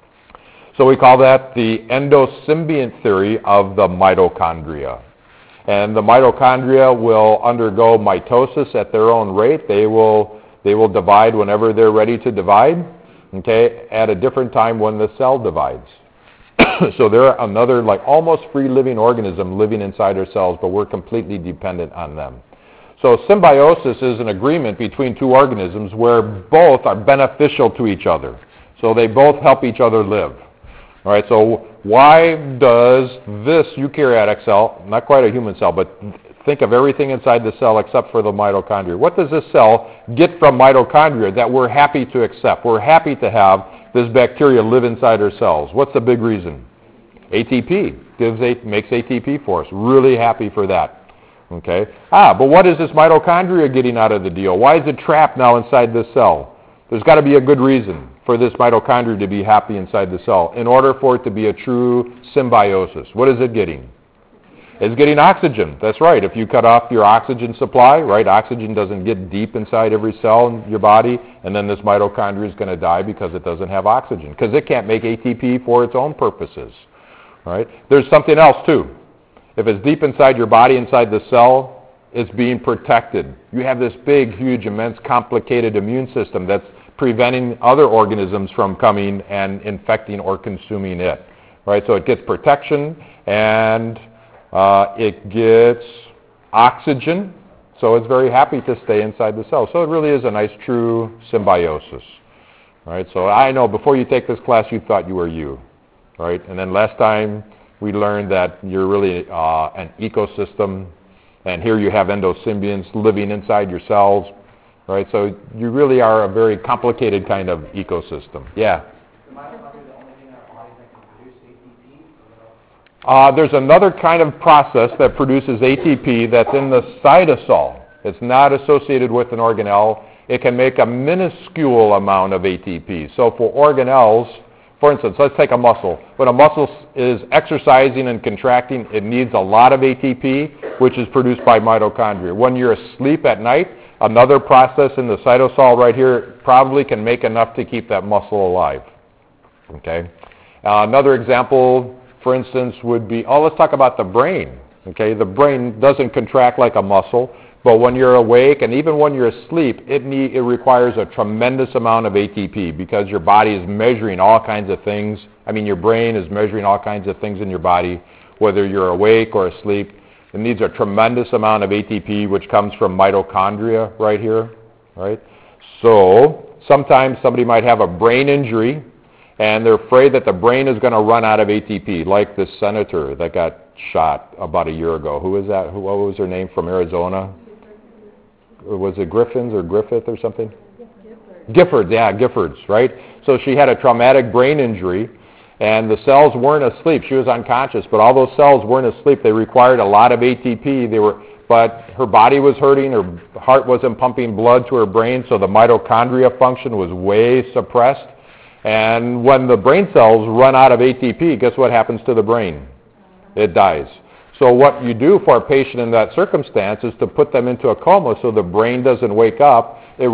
So we call that the endosymbiont theory of the mitochondria. And the mitochondria will undergo mitosis at their own rate. They will divide whenever they're ready to divide, okay, at a different time when the cell divides. So they're another like almost free living organism living inside our cells, but we're completely dependent on them. So symbiosis is an agreement between two organisms where both are beneficial to each other. So they both help each other live. All right, so why does this eukaryotic cell, not quite a human cell, but think of everything inside the cell except for the mitochondria. What does this cell get from mitochondria that we're happy to accept? We're happy to have this bacteria live inside our cells. What's the big reason? ATP makes ATP for us. Really happy for that. Okay. But what is this mitochondria getting out of the deal? Why is it trapped now inside this cell? There's got to be a good reason for this mitochondria to be happy inside the cell in order for it to be a true symbiosis. What is it getting? It's getting oxygen. That's right. If you cut off your oxygen supply, right, oxygen doesn't get deep inside every cell in your body, and then this mitochondria is going to die because it doesn't have oxygen, because it can't make ATP for its own purposes. Right? There's something else too. If it's deep inside your body, inside the cell, it's being protected. You have this big, huge, immense, complicated immune system that's preventing other organisms from coming and infecting or consuming it. Right? So it gets protection, and it gets oxygen, so it's very happy to stay inside the cell. So it really is a nice, true symbiosis. Right? So I know before you take this class, you thought you were you. Right? And then last time we learned that you're really an ecosystem, and here you have endosymbionts living inside your cells, right? So you really are a very complicated kind of ecosystem. Yeah? Is the mitochondria the only thing in our bodies that can produce ATP? There's another kind of process that produces ATP that's in the cytosol. It's not associated with an organelle. It can make a minuscule amount of ATP. So for organelles, for instance, let's take a muscle. When a muscle is exercising and contracting, it needs a lot of ATP, which is produced by mitochondria. When you're asleep at night, another process in the cytosol right here probably can make enough to keep that muscle alive. Okay. Another example, for instance, would be, let's talk about the brain. Okay, the brain doesn't contract like a muscle, But when you're awake and even when you're asleep, it requires a tremendous amount of ATP because your body is measuring all kinds of things. I mean, your brain is measuring all kinds of things in your body, whether you're awake or asleep. It needs a tremendous amount of ATP, which comes from mitochondria right here, right? So sometimes somebody might have a brain injury, and they're afraid that the brain is going to run out of ATP, like this senator that got shot about a year ago. Who was that? What was her name from Arizona? Was it Griffins or Griffith or something? Giffords, yeah, Giffords, right? So she had a traumatic brain injury, and the cells weren't asleep. She was unconscious, but all those cells weren't asleep. They required a lot of ATP. But her body was hurting. Her heart wasn't pumping blood to her brain, so the mitochondria function was way suppressed. And when the brain cells run out of ATP, guess what happens to the brain? It dies. So what you do for a patient in that circumstance is to put them into a coma so the brain doesn't wake up. It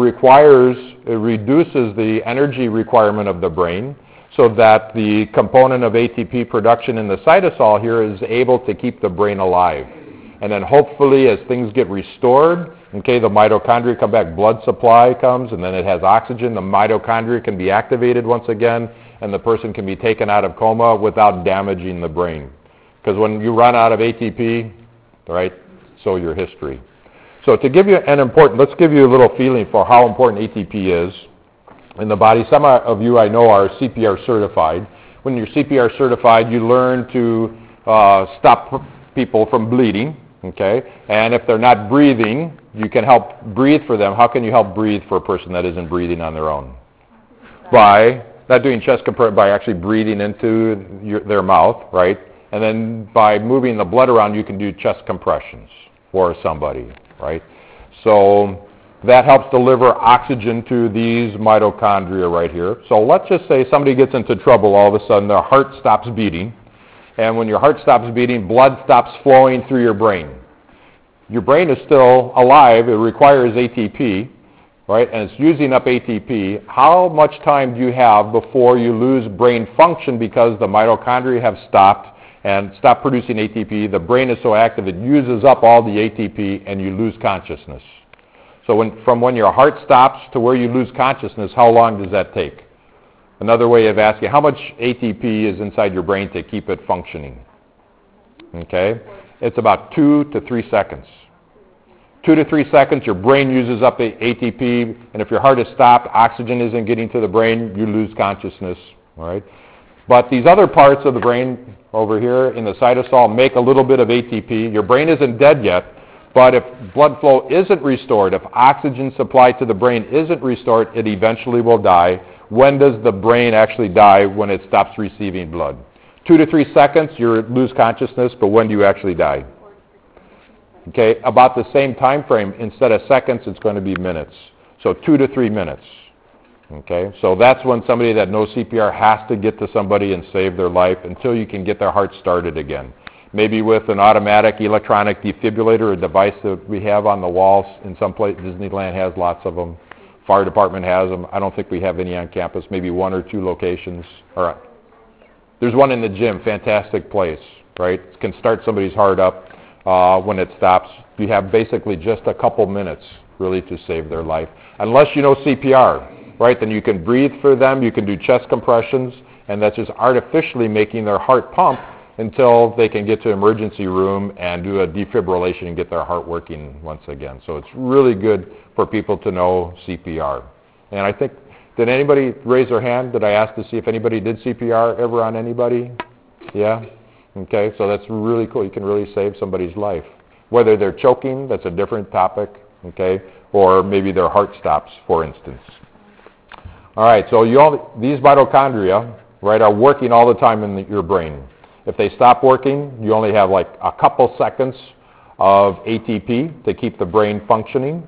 reduces the energy requirement of the brain so that the component of ATP production in the cytosol here is able to keep the brain alive. And then hopefully as things get restored, okay, the mitochondria come back, blood supply comes, and then it has oxygen. The mitochondria can be activated once again, and the person can be taken out of coma without damaging the brain. Because when you run out of ATP, right, so your history. So to give you let's give you a little feeling for how important ATP is in the body. Some of you I know are CPR certified. When you're CPR certified, you learn to stop people from bleeding, okay? And if they're not breathing, you can help breathe for them. How can you help breathe for a person that isn't breathing on their own? By not doing chest compression, by actually breathing into their mouth, right? And then by moving the blood around, you can do chest compressions for somebody, right? So that helps deliver oxygen to these mitochondria right here. So let's just say somebody gets into trouble all of a sudden, their heart stops beating. And when your heart stops beating, blood stops flowing through your brain. Your brain is still alive. It requires ATP, right? And it's using up ATP. How much time do you have before you lose brain function because the mitochondria have stopped and stop producing ATP? The brain is so active it uses up all the ATP and you lose consciousness. So from when your heart stops to where you lose consciousness, how long does that take? Another way of asking, how much ATP is inside your brain to keep it functioning? Okay? It's about 2 to 3 seconds. 2 to 3 seconds, your brain uses up the ATP, and if your heart is stopped, oxygen isn't getting to the brain, you lose consciousness, all right? But these other parts of the brain over here in the cytosol make a little bit of ATP. Your brain isn't dead yet, but if blood flow isn't restored, if oxygen supply to the brain isn't restored, it eventually will die. When does the brain actually die? When it stops receiving blood. 2 to 3 seconds, you lose consciousness, but when do you actually die? Okay, about the same time frame. Instead of seconds, it's going to be minutes. So 2 to 3 minutes. Okay, so that's when somebody that knows CPR has to get to somebody and save their life until you can get their heart started again. Maybe with an automatic electronic defibrillator, a device that we have on the walls in some place. Disneyland has lots of them. Fire department has them. I don't think we have any on campus. Maybe 1 or 2 locations. All right. There's one in the gym. Fantastic place, right? It can start somebody's heart up when it stops. You have basically just a couple minutes really to save their life. Unless you know CPR, right? Then you can breathe for them. You can do chest compressions, and that's just artificially making their heart pump until they can get to emergency room and do a defibrillation and get their heart working once again. So it's really good for people to know CPR. And I think, did anybody raise their hand? Did I ask to see if anybody did CPR ever on anybody? Yeah? Okay, so that's really cool. You can really save somebody's life. Whether they're choking, that's a different topic, okay? Or maybe their heart stops, for instance. All right, so these mitochondria, right, are working all the time in your brain. If they stop working, you only have like a couple seconds of ATP to keep the brain functioning.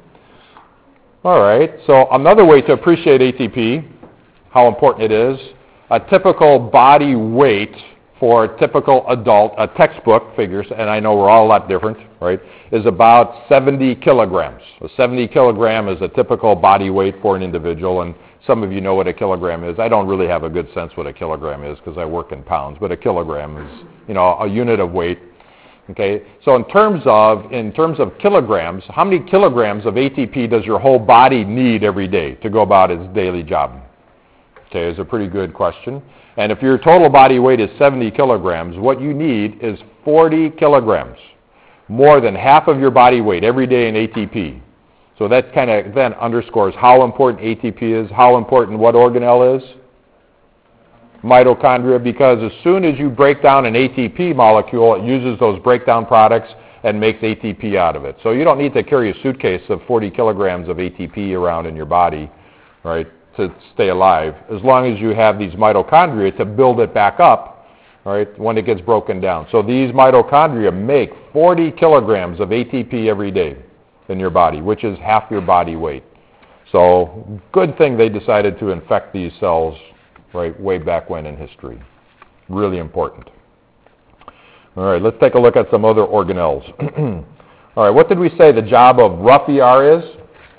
All right, so another way to appreciate ATP, how important it is, a typical body weight for a typical adult, a textbook figures, and I know we're all a lot different, right, is about 70 kilograms. So 70 kilogram is a typical body weight for an individual, and some of you know what a kilogram is. I don't really have a good sense what a kilogram is because I work in pounds, but a kilogram is, a unit of weight. Okay, so in terms of kilograms, how many kilograms of ATP does your whole body need every day to go about its daily job? Okay, it's a pretty good question. And if your total body weight is 70 kilograms, what you need is 40 kilograms, more than half of your body weight every day in ATP. So that kind of then underscores how important ATP is, how important what organelle is? Mitochondria, because as soon as you break down an ATP molecule, it uses those breakdown products and makes ATP out of it. So you don't need to carry a suitcase of 40 kilograms of ATP around in your body, right, to stay alive, as long as you have these mitochondria to build it back up, right, when it gets broken down. So these mitochondria make 40 kilograms of ATP every day in your body, which is half your body weight. So good thing they decided to infect these cells right way back when in history. Really important. All right, let's take a look at some other organelles. All right, what did we say the job of rough ER is?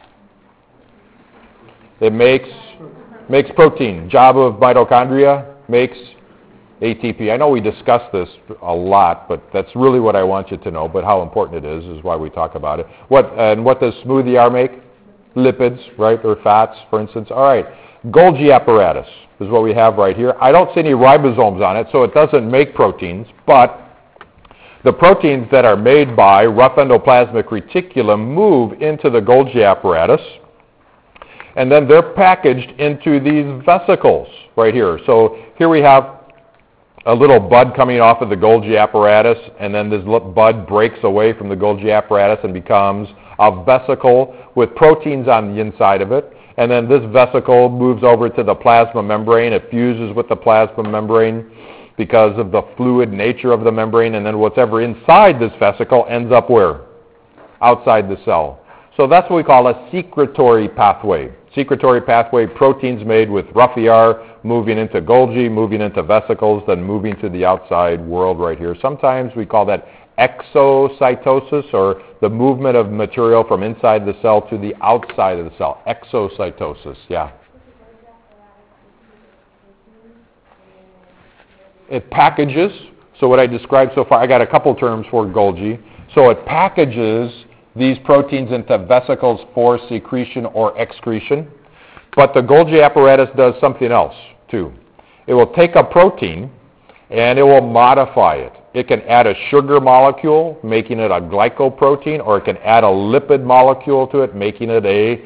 It makes protein. Job of mitochondria makes ATP. I know we discussed this a lot, but that's really what I want you to know. But how important it is why we talk about it. What does smooth ER make? Lipids, right, or fats, for instance. All right, Golgi apparatus is what we have right here. I don't see any ribosomes on it, so it doesn't make proteins, but the proteins that are made by rough endoplasmic reticulum move into the Golgi apparatus, and then they're packaged into these vesicles right here. So here we have a little bud coming off of the Golgi apparatus, and then this bud breaks away from the Golgi apparatus and becomes a vesicle with proteins on the inside of it. And then this vesicle moves over to the plasma membrane. It fuses with the plasma membrane because of the fluid nature of the membrane, and then whatever inside this vesicle ends up where? Outside the cell. So that's what we call a secretory pathway. Secretory pathway, proteins made with rough ER, moving into Golgi, moving into vesicles, then moving to the outside world right here. Sometimes we call that exocytosis, or the movement of material from inside the cell to the outside of the cell. Exocytosis, yeah. It packages, so what I described so far, I got a couple terms for Golgi. So it packages these proteins into vesicles for secretion or excretion. But the Golgi apparatus does something else, too. It will take a protein and it will modify it. It can add a sugar molecule, making it a glycoprotein, or it can add a lipid molecule to it, making it a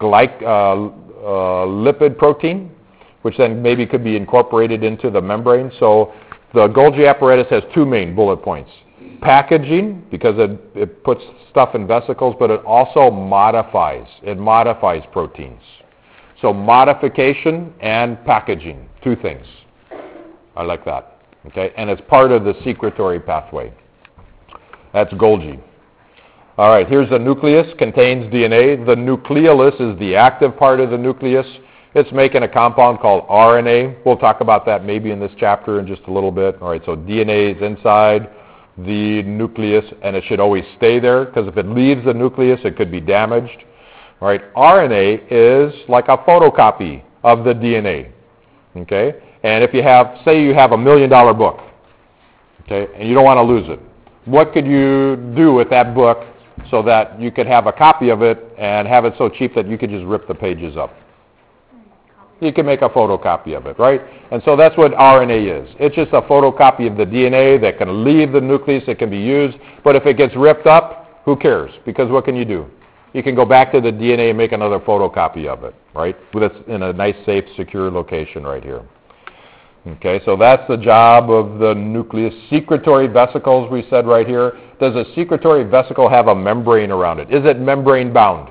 lipid protein, which then maybe could be incorporated into the membrane. So the Golgi apparatus has two main bullet points. Packaging, because it puts stuff in vesicles, but it also modifies. It modifies proteins. So modification and packaging, two things. I like that. Okay, and it's part of the secretory pathway. That's Golgi. All right, here's the nucleus, contains DNA. The nucleolus is the active part of the nucleus. It's making a compound called RNA. We'll talk about that maybe in this chapter in just a little bit. All right, so DNA is inside the nucleus, and it should always stay there, because if it leaves the nucleus, it could be damaged. All right, RNA is like a photocopy of the DNA. Okay? And if you have, say you have $1 million book, okay, and you don't want to lose it, what could you do with that book so that you could have a copy of it and have it so cheap that you could just rip the pages up? You can make a photocopy of it, right? And so that's what RNA is. It's just a photocopy of the DNA that can leave the nucleus, it can be used, but if it gets ripped up, who cares? Because what can you do? You can go back to the DNA and make another photocopy of it, right? It's in a nice, safe, secure location right here. Okay, so that's the job of the nucleus. Secretory vesicles, we said right here. Does a secretory vesicle have a membrane around it? Is it membrane bound?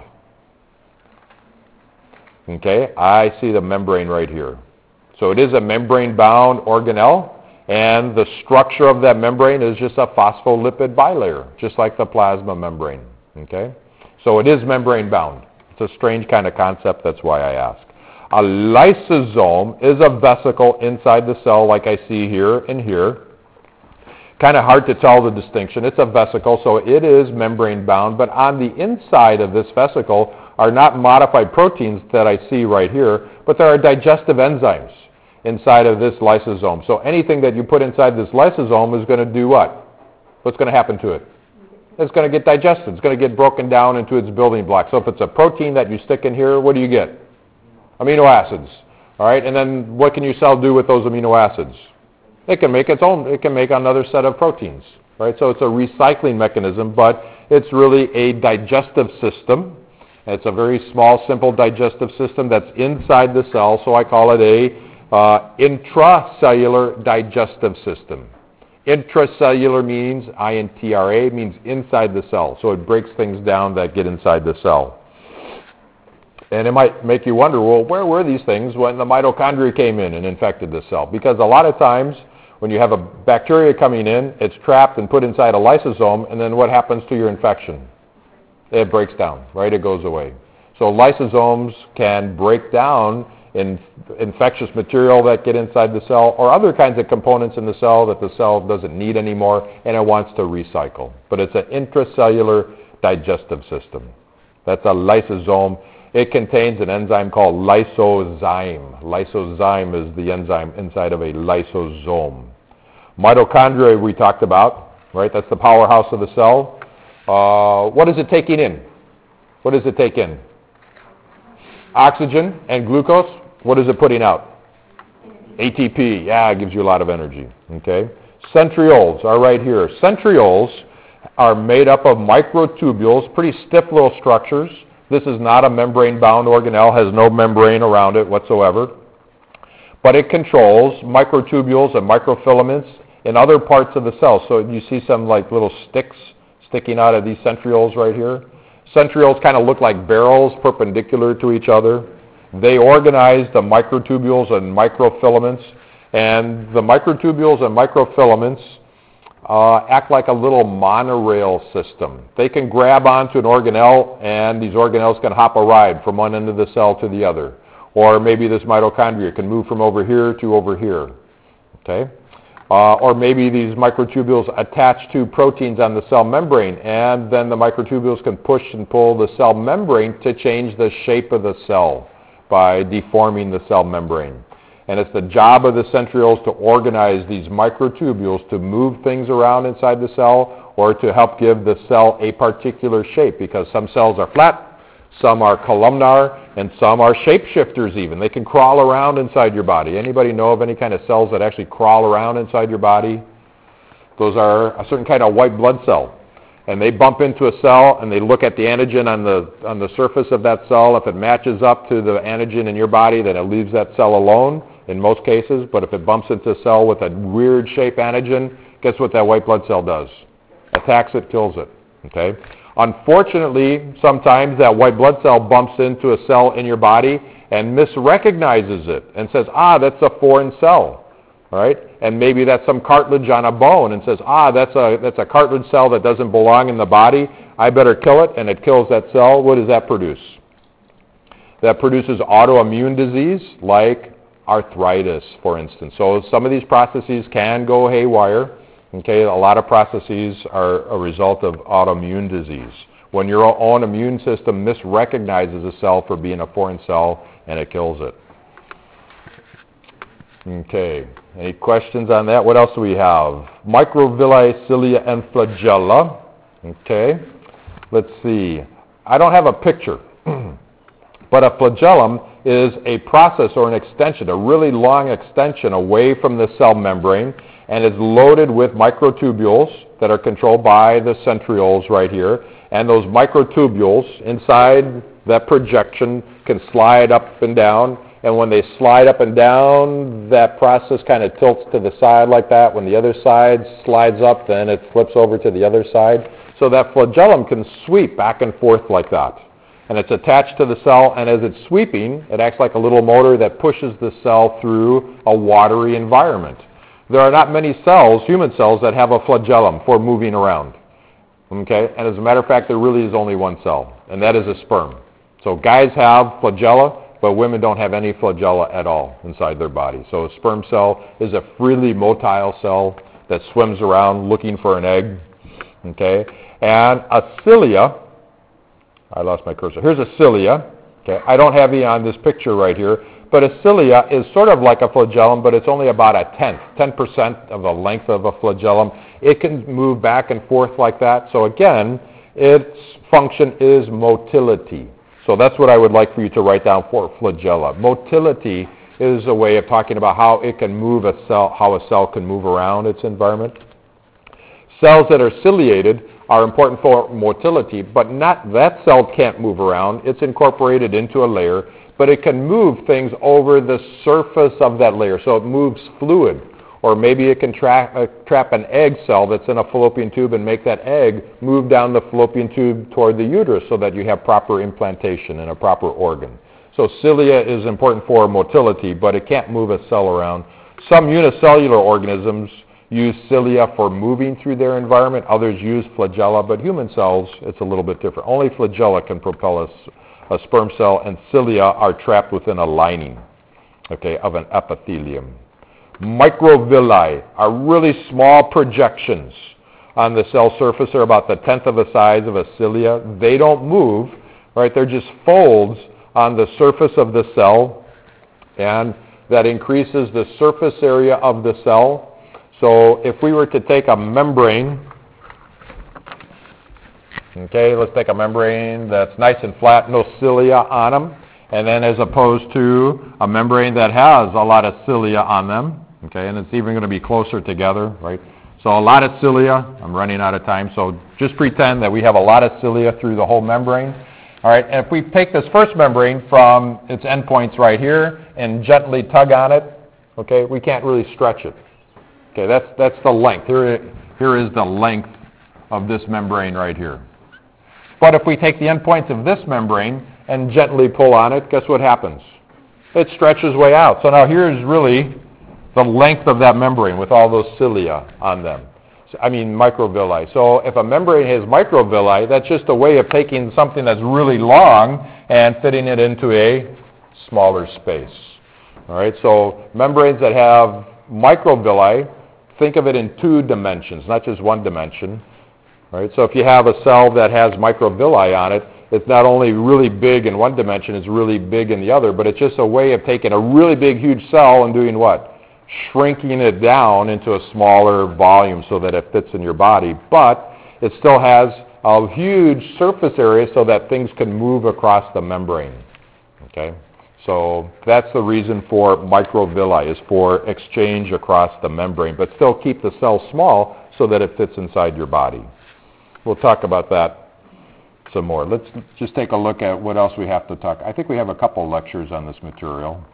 Okay, I see the membrane right here. So it is a membrane bound organelle, and the structure of that membrane is just a phospholipid bilayer, just like the plasma membrane. Okay, so it is membrane bound. It's a strange kind of concept, that's why I ask. A lysosome is a vesicle inside the cell like I see here and here. Kind of hard to tell the distinction. It's a vesicle, so it is membrane bound, but on the inside of this vesicle are not modified proteins that I see right here, but there are digestive enzymes inside of this lysosome. So anything that you put inside this lysosome is going to do what? what's going to happen to it? It's going to get digested. It's going to get broken down into its building blocks. So if it's a protein that you stick in here, what do you get? Amino acids. All right, and then what can your cell do with those amino acids? It can make its own. It can make another set of proteins. Right? So it's a recycling mechanism, but it's really a digestive system. It's a very small, simple digestive system that's inside the cell, so I call it a intracellular digestive system. Intracellular means, I-N-T-R-A, means inside the cell. So it breaks things down that get inside the cell. And it might make you wonder, well, where were these things when the mitochondria came in and infected the cell? Because a lot of times when you have a bacteria coming in, it's trapped and put inside a lysosome, and then what happens to your infection? It breaks down, right? It goes away. So lysosomes can break down infectious material that get inside the cell or other kinds of components in the cell that the cell doesn't need anymore and it wants to recycle. But it's an intracellular digestive system. That's a lysosome. It contains an enzyme called lysozyme. Lysozyme is the enzyme inside of a lysosome. Mitochondria we talked about, right? That's the powerhouse of the cell. What is it taking in? What does it take in? Oxygen and glucose. What is it putting out? ATP. Yeah, it gives you a lot of energy. Okay. Centrioles are right here. Centrioles are made up of microtubules, pretty stiff little structures. This is not a membrane-bound organelle, has no membrane around it whatsoever. But it controls microtubules and microfilaments in other parts of the cell. So you see some like little sticks sticking out of these centrioles right here. Centrioles kind of look like barrels perpendicular to each other. They organize the microtubules and microfilaments, and the microtubules and microfilaments act like a little monorail system. They can grab onto an organelle, and these organelles can hop a ride from one end of the cell to the other. Or maybe this mitochondria can move from over here to over here. Okay? Or maybe these microtubules attach to proteins on the cell membrane, and then the microtubules can push and pull the cell membrane to change the shape of the cell by deforming the cell membrane. And it's the job of the centrioles to organize these microtubules to move things around inside the cell or to help give the cell a particular shape, because some cells are flat, some are columnar, and some are shapeshifters even. They can crawl around inside your body. Anybody know of any kind of cells that actually crawl around inside your body? Those are a certain kind of white blood cell. And they bump into a cell and they look at the antigen on the surface of that cell. If it matches up to the antigen in your body, then it leaves that cell alone in most cases. But if it bumps into a cell with a weird shape antigen, guess what that white blood cell does? Attacks it, kills it. Okay? Unfortunately, sometimes that white blood cell bumps into a cell in your body and misrecognizes it and says, that's a foreign cell, right? And maybe that's some cartilage on a bone and says, that's a cartilage cell that doesn't belong in the body. I better kill it, and it kills that cell. What does that produce? That produces autoimmune disease like arthritis, for instance. So some of these processes can go haywire. Okay, a lot of processes are a result of autoimmune disease. When your own immune system misrecognizes a cell for being a foreign cell and it kills it. Okay, any questions on that? What else do we have? Microvilli, cilia, and flagella. Okay, let's see. I don't have a picture, but a flagellum is a process or an extension, a really long extension away from the cell membrane, and is loaded with microtubules that are controlled by the centrioles right here. And those microtubules inside that projection can slide up and down. And when they slide up and down, that process kind of tilts to the side like that. When the other side slides up, then it flips over to the other side. So that flagellum can sweep back and forth like that. And it's attached to the cell, and as it's sweeping, it acts like a little motor that pushes the cell through a watery environment. There are not many cells, human cells, that have a flagellum for moving around. Okay? And as a matter of fact, there really is only one cell, and that is a sperm. So guys have flagella, but women don't have any flagella at all inside their body. So a sperm cell is a freely motile cell that swims around looking for an egg. Okay? And a cilia, I lost my cursor. Here's a cilia. Okay? I don't have it on this picture right here. But a cilia is sort of like a flagellum, but it's only about a tenth, 10% of the length of a flagellum. it can move back and forth like that. So again, its function is motility. So that's what I would like for you to write down for flagella. Motility is a way of talking about how it can move a cell, how a cell can move around its environment. Cells that are ciliated are important for motility, but not that cell can't move around. It's incorporated into a layer, but it can move things over the surface of that layer. So it moves fluid. Or maybe it can trap an egg cell that's in a fallopian tube and make that egg move down the fallopian tube toward the uterus so that you have proper implantation in a proper organ. So cilia is important for motility, but it can't move a cell around. Some unicellular organisms use cilia for moving through their environment. Others use flagella, but human cells, it's a little bit different. Only flagella can propel a sperm cell, and cilia are trapped within a lining, okay, of an epithelium. Microvilli are really small projections on the cell surface. They're about the tenth of the size of a cilia. They don't move, right? They're just folds on the surface of the cell, and that increases the surface area of the cell. So if we were to take a membrane, okay, let's take a membrane that's nice and flat, no cilia on them, and then as opposed to a membrane that has a lot of cilia on them, okay, and it's even going to be closer together, right? So a lot of cilia. I'm running out of time, so just pretend that we have a lot of cilia through the whole membrane. All right, and if we take this first membrane from its endpoints right here and gently tug on it, okay, we can't really stretch it. Okay, that's the length. Here is the length of this membrane right here. But if we take the endpoints of this membrane and gently pull on it, guess what happens? It stretches way out. So now here's really the length of that membrane with all those cilia on them. Microvilli. So if a membrane has microvilli, that's just a way of taking something that's really long and fitting it into a smaller space. All right, so membranes that have microvilli, think of it in two dimensions, not just one dimension. All right, so if you have a cell that has microvilli on it, it's not only really big in one dimension, it's really big in the other, but it's just a way of taking a really big, huge cell and doing what? Shrinking it down into a smaller volume so that it fits in your body, but it still has a huge surface area so that things can move across the membrane. Okay, so that's the reason for microvilli, is for exchange across the membrane, but still keep the cell small so that it fits inside your body. We'll talk about that some more. Let's just take a look at what else we have to talk. I think we have a couple lectures on this material.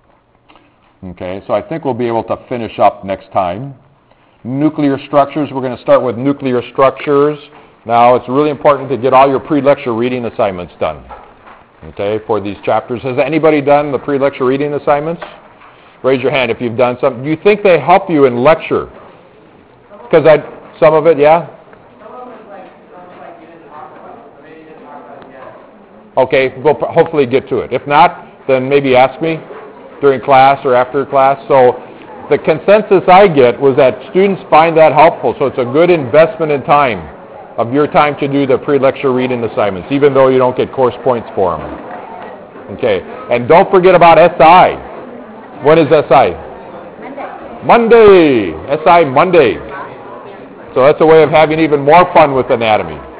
Okay, so I think we'll be able to finish up next time. Nuclear structures, we're going to start with nuclear structures. Now, it's really important to get all your pre-lecture reading assignments done, okay, for these chapters. Has anybody done the pre-lecture reading assignments? Raise your hand if you've done some. Do you think they help you in lecture? Because some of it, yeah? Okay, we'll hopefully get to it. If not, then maybe ask me during class or after class. So the consensus I get was that students find that helpful, so it's a good investment in time, of your time to do the pre-lecture reading assignments, even though you don't get course points for them. Okay, and don't forget about SI. When is SI? Monday. SI Monday. So that's a way of having even more fun with anatomy.